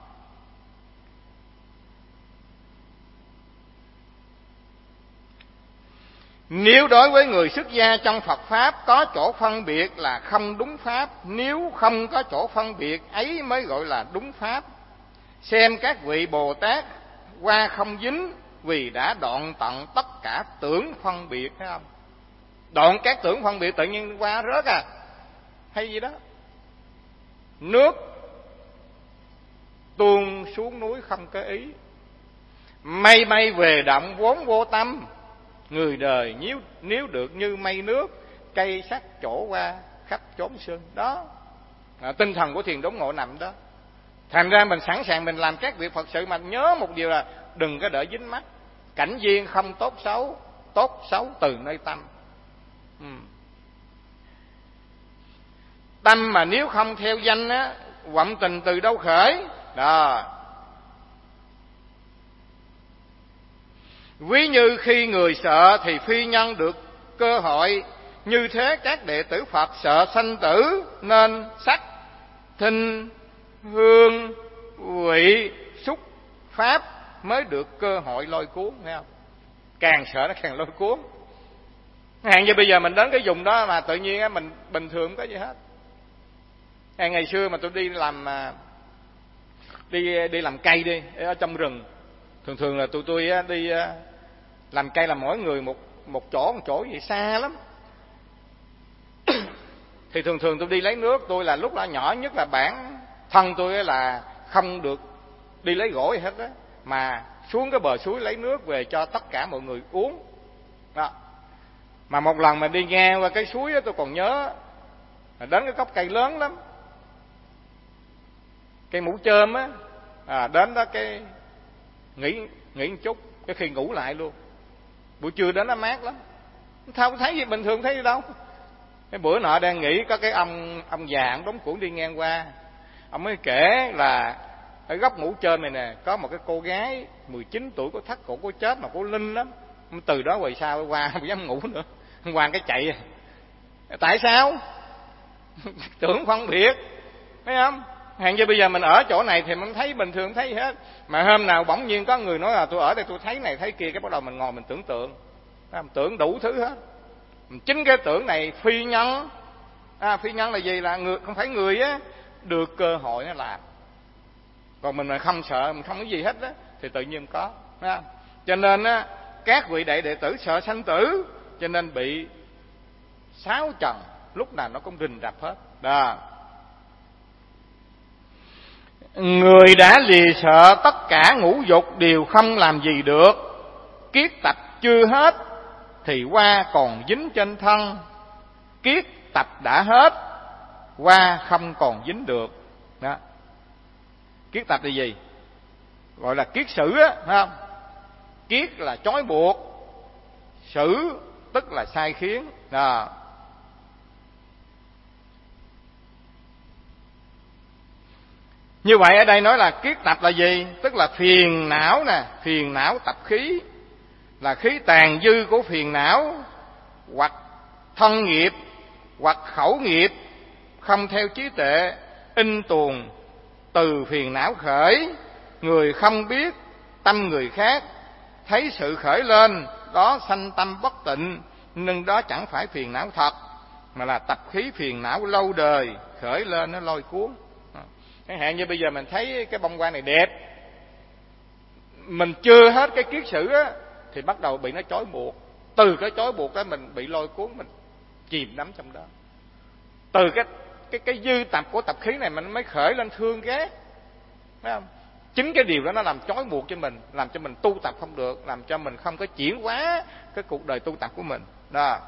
Nếu đối với người xuất gia trong Phật Pháp có chỗ phân biệt là không đúng Pháp, nếu không có chỗ phân biệt ấy mới gọi là đúng Pháp. Xem các vị Bồ Tát qua không dính, vì đã đoạn tận tất cả tưởng phân biệt, thấy không? Đoạn các tưởng phân biệt tự nhiên qua rớt à, hay gì đó. Nước tuôn xuống núi không có ý, mây mây về động vốn vô tâm. Người đời nếu, nếu được như mây nước, cây sắc trổ qua khắp chốn sương. Đó, à, tinh thần của thiền đốn ngộ nằm đó. Thành ra mình sẵn sàng mình làm các việc Phật sự, mà nhớ một điều là đừng có đợi dính mắt. Cảnh duyên không tốt xấu, tốt xấu từ nơi tâm. ừ. Tâm mà nếu không theo danh á, vọng tình từ đâu khởi? Đó. Ví như khi người sợ thì phi nhân được cơ hội, Như thế các đệ tử Phật sợ sanh tử nên sắc, thinh, hương, vị, xúc, pháp mới được cơ hội lôi cuốn, thấy không? Càng sợ nó càng lôi cuốn. Hạn như bây giờ mình đến cái vùng đó mà tự nhiên á, mình bình thường không có gì hết. Ngày, ngày xưa mà tôi đi làm đi đi làm cây đi ở trong rừng, thường thường là tụi tôi đi làm cây là mỗi người một một chỗ một chỗ vậy xa lắm. Thì thường thường tôi đi lấy nước, tôi là lúc đó nhỏ nhất là bản thân tôi là không được đi lấy gỗ gì hết đó, mà xuống cái bờ suối lấy nước về cho tất cả mọi người uống đó. Mà một lần mà đi ngang qua cái suối đó, tôi còn nhớ đến cái gốc cây lớn lắm, cây mũ chơm á, à, đến đó cái nghỉ nghỉ một chút, cái khi ngủ lại luôn. Buổi trưa đến nó mát lắm, sao thấy gì bình thường thấy gì đâu. Cái bữa nọ đang nghỉ, có cái ông ông già ông đóng cuộn đi ngang qua, ông mới kể là ở góc mũ chơm này nè có một cái cô gái mười chín tuổi, có thắt cổ, có chết mà cô linh lắm. Từ đó về sau qua không dám ngủ nữa, qua cái chạy. Tại sao? Tưởng phân biệt, thấy không? Hàng như bây giờ mình ở chỗ này thì mình thấy bình thường thấy hết, mà hôm nào bỗng nhiên có người nói là tôi ở đây tôi thấy này thấy kia, cái bắt đầu mình ngồi mình tưởng tượng, mình tưởng đủ thứ hết. Chính cái tưởng này phi nhân. À, phi nhân là gì? Là người, không phải người á, được cơ hội nó làm. Còn mình mà không sợ, mình không có gì hết á, thì tự nhiên có. À, cho nên á, các vị đại đệ tử sợ sanh tử, cho nên bị sáu trần lúc nào nó cũng rình rập hết. Đó. Người đã lìa sợ tất cả ngũ dục đều không làm gì được. Kiết tập chưa hết thì hoa còn dính trên thân. Kiết tập đã hết, hoa không còn dính được. Đó. Kiết tập là gì? Gọi là kiết sử á, thấy không? Kiết là trói buộc, sử tức là sai khiến. Đó. Như vậy ở đây nói là kiết tập là gì? Tức là phiền não nè, phiền não tập khí, là khí tàn dư của phiền não, hoặc thân nghiệp, hoặc khẩu nghiệp, không theo trí tuệ, in tuồng từ phiền não khởi. Người không biết tâm người khác, thấy sự khởi lên, đó sanh tâm bất tịnh, nhưng đó chẳng phải phiền não thật, mà là tập khí phiền não lâu đời, khởi lên nó lôi cuốn. Chẳng hạn như bây giờ mình thấy cái bông hoa này đẹp, mình chưa hết cái kiết sử á, thì bắt đầu bị nó trói buộc. Từ cái trói buộc đó mình bị lôi cuốn, mình chìm đắm trong đó. Từ cái cái cái dư tập của tập khí này mình mới khởi lên thương ghét, thấy không? Chính cái điều đó nó làm trói buộc cho mình, làm cho mình tu tập không được, làm cho mình không có chuyển hóa cái cuộc đời tu tập của mình. Đó.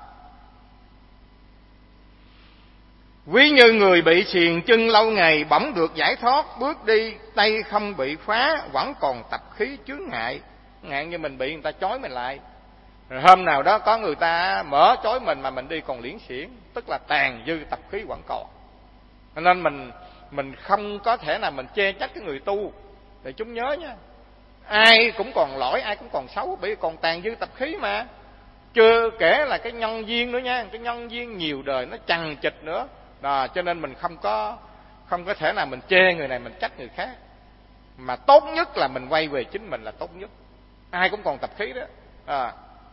Ví như người bị xiềng chân lâu ngày, bỗng được giải thoát, bước đi tay không bị phá, vẫn còn tập khí chướng ngại. Ngạn như mình bị người ta trói mình lại, rồi hôm nào đó có người ta mở trói mình mà mình đi còn liễn xiển, tức là tàn dư tập khí vẫn còn. Cho nên mình mình không có thể nào mình chê trách cái người tu. Để chúng nhớ nha, ai cũng còn lỗi, ai cũng còn xấu, bởi vì còn tàn dư tập khí mà. Chưa kể là cái nhân duyên nữa nha, cái nhân duyên nhiều đời nó chằng chịt nữa. Đó, cho nên mình không có không có thể nào mình chê người này, mình trách người khác, mà tốt nhất là mình quay về chính mình là tốt nhất. Ai cũng còn tập khí đó. À.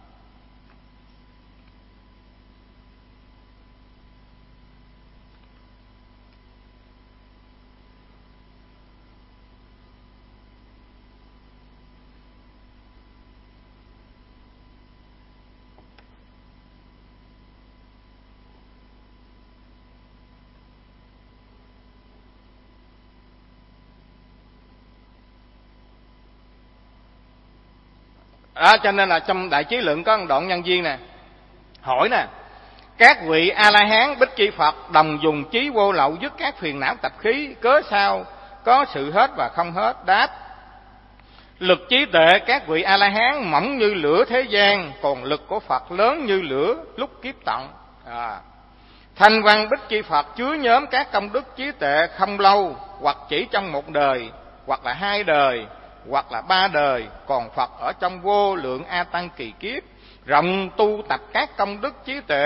Đó, cho nên là trong Đại Chí Lượng có một đoạn nhân duyên nè, hỏi nè: các vị A La Hán Bích Chi Phật đồng dùng trí vô lậu dứt các phiền não tập khí, cớ sao có sự hết và không hết? Đáp: lực trí tuệ các vị A La Hán mỏng như lửa thế gian, còn lực của Phật lớn như lửa lúc kiếp tận. À. Thanh văn Bích Chi Phật chứa nhóm các công đức trí tuệ không lâu, hoặc chỉ trong một đời, hoặc là hai đời, hoặc là ba đời. Còn Phật ở trong vô lượng A Tăng kỳ kiếp, rộng tu tập các công đức trí tuệ,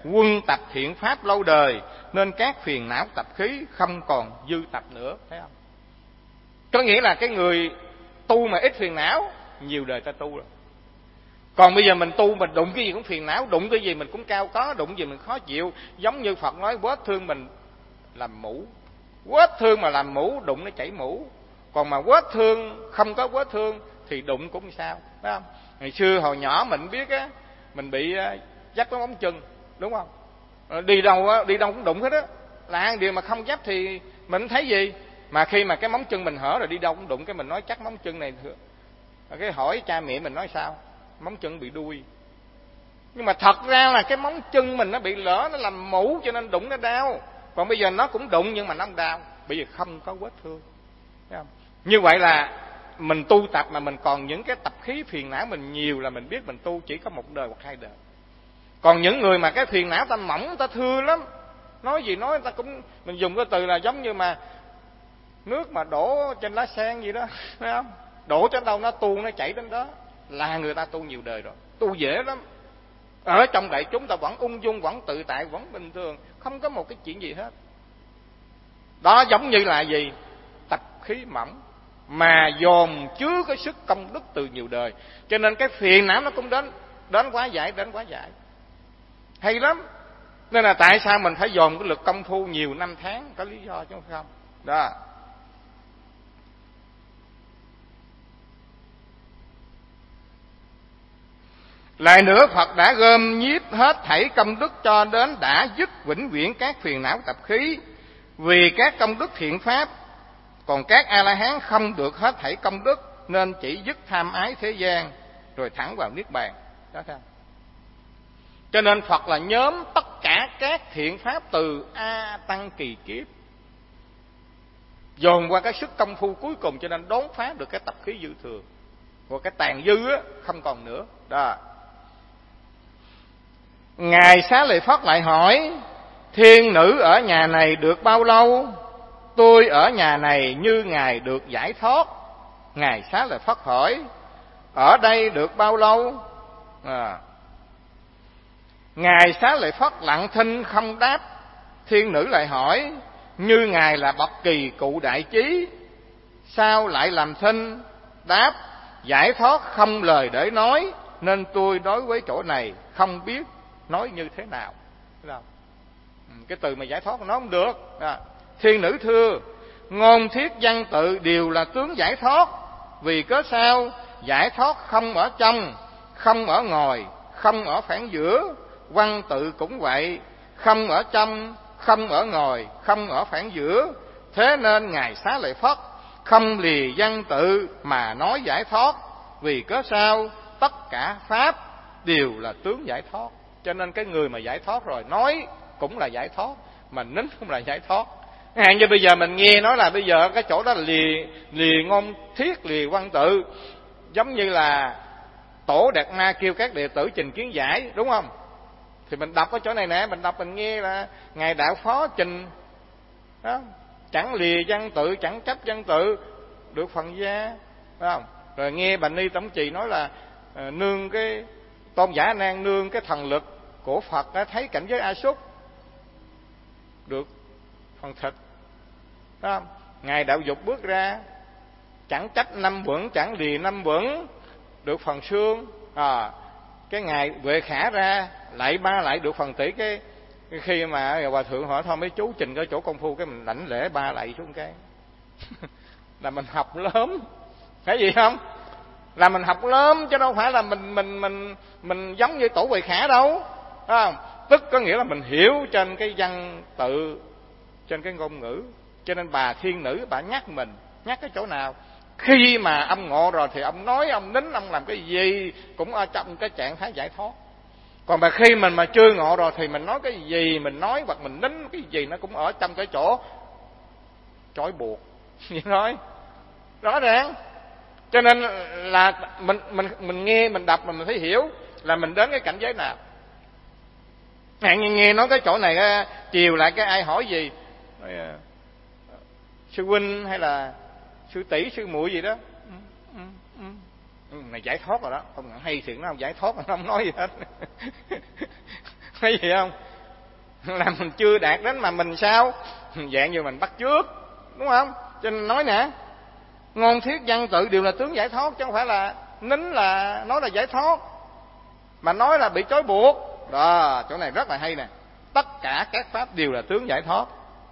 quân tập thiện pháp lâu đời, nên các phiền não tập khí không còn dư tập nữa. Thấy không? Có nghĩa là cái người tu mà ít phiền não, nhiều đời ta tu rồi. Còn bây giờ mình tu, mình đụng cái gì cũng phiền não, đụng cái gì mình cũng cao có, đụng gì mình khó chịu. Giống như Phật nói, vết thương mình làm mũ, vết thương mà làm mũ, đụng nó chảy mũ. Còn mà vết thương không có vết thương thì đụng cũng sao, phải không? Ngày xưa hồi nhỏ mình biết á, mình bị dắt cái móng chân, đúng không? Đi đâu á, đi đâu cũng đụng hết á. Là điều mà không dắt thì mình thấy gì. Mà khi mà cái móng chân mình hở rồi đi đâu cũng đụng, cái mình nói chắc móng chân này, cái hỏi cha mẹ mình nói sao? Móng chân bị đuôi. Nhưng mà thật ra là cái móng chân mình nó bị lỡ, nó làm mũ cho nên đụng nó đau. Còn bây giờ nó cũng đụng nhưng mà nó không đau, bây giờ không có vết thương. Thấy không? Như vậy là mình tu tập mà mình còn những cái tập khí phiền não mình nhiều là mình biết mình tu chỉ có một đời hoặc hai đời. Còn những người mà cái phiền não ta mỏng, ta thưa lắm, nói gì nói ta cũng, mình dùng cái từ là giống như mà nước mà đổ trên lá sen gì đó, thấy không? Đổ trên đâu nó tuôn, nó chảy đến đó, là người ta tu nhiều đời rồi, tu dễ lắm. Ở trong đại chúng ta vẫn ung dung, vẫn tự tại, vẫn bình thường, không có một cái chuyện gì hết. Đó giống như là gì? Tập khí mỏng mà dồn chứa cái sức công đức từ nhiều đời, cho nên cái phiền não nó cũng đến, đến quá giải, đến quá giải. Hay lắm. Nên là tại sao mình phải dồn cái lực công phu nhiều năm tháng, có lý do chứ không? Đó. Lại nữa, Phật đã gom nhiếp hết thảy công đức cho đến đã dứt vĩnh viễn các phiền não tập khí vì các công đức thiện pháp. Còn các A-la-hán không được hết thảy công đức, nên chỉ dứt tham ái thế gian rồi thẳng vào niết bàn. Đó không? Cho nên Phật là nhóm tất cả các thiện pháp từ A Tăng kỳ kiếp, dồn qua cái sức công phu cuối cùng, cho nên đốn phá được cái tập khí dư thừa. Còn cái tàn dư á, không còn nữa. Đó. Ngài Xá Lợi Phất lại hỏi: thiên nữ ở nhà này được bao lâu? Tôi ở nhà này như Ngài được giải thoát. Ngài Xá Lợi Phất hỏi: ở đây được bao lâu? À. Ngài Xá Lợi Phất lặng thinh không đáp. Thiên nữ lại hỏi: như Ngài là bậc kỳ cụ đại trí, sao lại làm thinh? Đáp: giải thoát không lời để nói, nên tôi đối với chỗ này không biết nói như thế nào. Cái từ mà giải thoát nói không được. À. Thiên nữ thưa: ngôn thiết văn tự đều là tướng giải thoát. Vì cớ sao? Giải thoát không ở trong, không ở ngoài, không ở phản giữa. Văn tự cũng vậy, không ở trong, không ở ngoài, không ở phản giữa. Thế nên Ngài Xá Lợi Phất không lìa văn tự mà nói giải thoát. Vì cớ sao? Tất cả pháp đều là tướng giải thoát. Cho nên cái người mà giải thoát rồi, nói cũng là giải thoát, mà nín cũng là giải thoát. Hạn như bây giờ mình nghe nói là bây giờ cái chỗ đó là lìa, lìa ngôn thiết, lìa văn tự. Giống như là Tổ Đạt Ma kêu các đệ tử trình kiến giải, đúng không? Thì mình đọc ở chỗ này nè, mình đọc mình nghe là Ngài Đạo Phó trình đó, chẳng lìa văn tự, chẳng chấp văn tự, được phần gia, phải không? Rồi nghe Bà Ni Tổng Trì nói là à, nương cái Tôn Giả Nan nương cái thần lực của Phật đã thấy cảnh giới A Súc, được phần thịt, phải không? Ngài Đạo Dục bước ra, chẳng trách năm vững, chẳng lìa năm vững, được phần xương. À, cái Ngài Huệ Khả ra, lại ba lại được phần tỷ. Cái, cái khi mà Hòa Thượng hỏi thôi mấy chú trình cái chỗ công phu, cái mình lãnh lễ ba lại xuống cái là mình học lớn, phải gì không? Là mình học lớn chứ đâu phải là mình mình mình mình giống như Tổ Huệ Khả đâu, phải không? Tức có nghĩa là mình hiểu trên cái văn tự, trên cái ngôn ngữ. Cho nên bà thiên nữ bà nhắc mình, nhắc cái chỗ nào khi mà ông ngộ rồi thì ông nói, ông nín, ông làm cái gì cũng ở trong cái trạng thái giải thoát. Còn mà khi mình mà chưa ngộ rồi thì mình nói cái gì, mình nói hoặc mình nín cái gì nó cũng ở trong cái chỗ trói buộc. Như nói rõ ràng. Cho nên là mình mình mình nghe, mình đọc mà mình thấy hiểu là mình đến cái cảnh giới nào. Nghe nghe nói cái chỗ này chiều lại cái ai hỏi gì, sư huynh hay là sư tỷ, sư muội gì đó, ừ, ừ, ừ. Này giải thoát rồi đó, không hay thiện nó không giải thoát, nó không nói gì hết. Thấy gì không? là mình chưa đạt đến mà mình sao dạng như mình bắt chước, đúng không? Cho nên nói nè, ngôn thuyết văn tự đều là tướng giải thoát, chứ không phải là nín là nói là giải thoát, mà nói là bị trói buộc. Đó, chỗ này rất là hay nè. Tất cả các pháp đều là tướng giải thoát.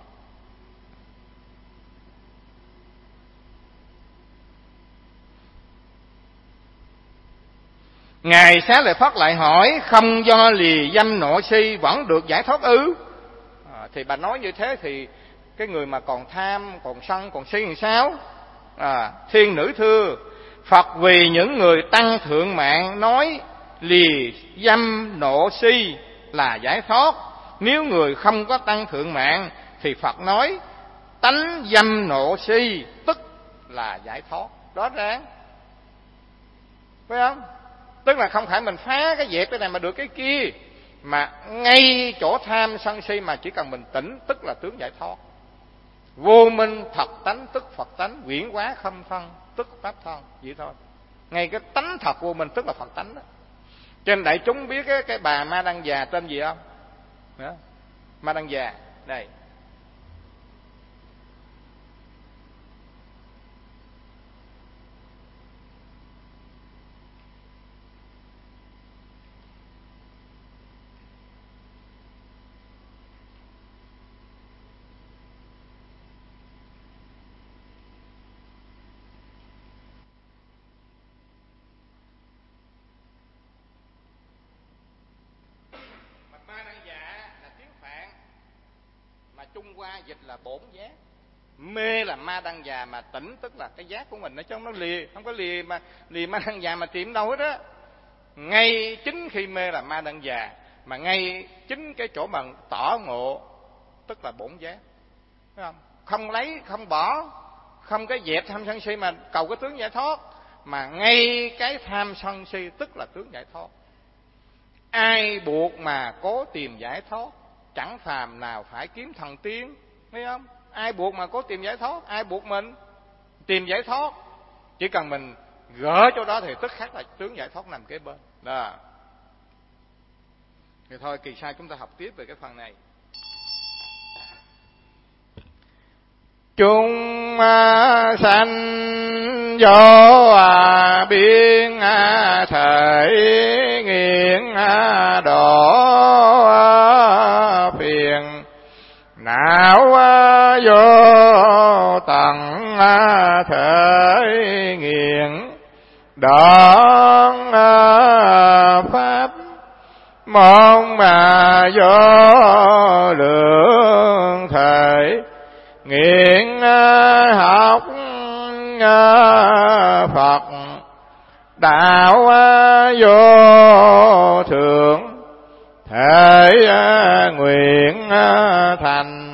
Ngài Xá Lợi Phất lại hỏi: không do lì dâm nộ si vẫn được giải thoát ư? À, thì bà nói như thế thì cái người mà còn tham, còn sân, còn si làm sao? À, thiên nữ thưa: Phật vì những người tăng thượng mạng nói lì dâm nộ si là giải thoát. Nếu người không có tăng thượng mạng thì Phật nói tánh dâm nộ si tức là giải thoát. Đó ràng, phải không? Tức là không phải mình phá cái dẹp cái này mà được cái kia, mà ngay chỗ tham sân si mà chỉ cần mình tỉnh tức là tướng giải thoát. Vô minh thật tánh tức Phật tánh, quyển hóa không thân tức pháp thân, vậy thôi. Ngay cái tánh thật vô minh tức là Phật tánh đó. Cho nên đại chúng biết cái, cái bà Ma Đăng Già tên gì không? Đó. Ma Đăng Già đây. Trung Hoa dịch là bổn giác. Mê là ma đăng già, mà tỉnh tức là cái giác của mình. Nó trong nó lìa, không có lìa mà lìa ma đăng già mà tìm đâu hết á. Ngay chính khi mê là ma đăng già, mà ngay chính cái chỗ mà tỏ ngộ tức là bổn giác, phải không? Không lấy, không bỏ, không cái dẹp tham sân si mà cầu cái tướng giải thoát, mà ngay cái tham sân si tức là tướng giải thoát. Ai buộc mà cố tìm giải thoát, chẳng phàm nào phải kiếm thần tiên, thấy không? Ai buộc mà cố tìm giải thoát, ai buộc mình tìm giải thoát, chỉ cần mình gỡ chỗ đó thì tức khắc là tướng giải thoát nằm kế bên. Đó. Thì thôi kỳ sau chúng ta học tiếp về cái phần này. Chúng sanh vô à, biên à, thể nghiện à, đổ à, phiền não à, vô tận à, thể nghiện đoạn à, pháp mong mà vô lượng thể nghiện học Phật đạo vô thượng thể nguyện thành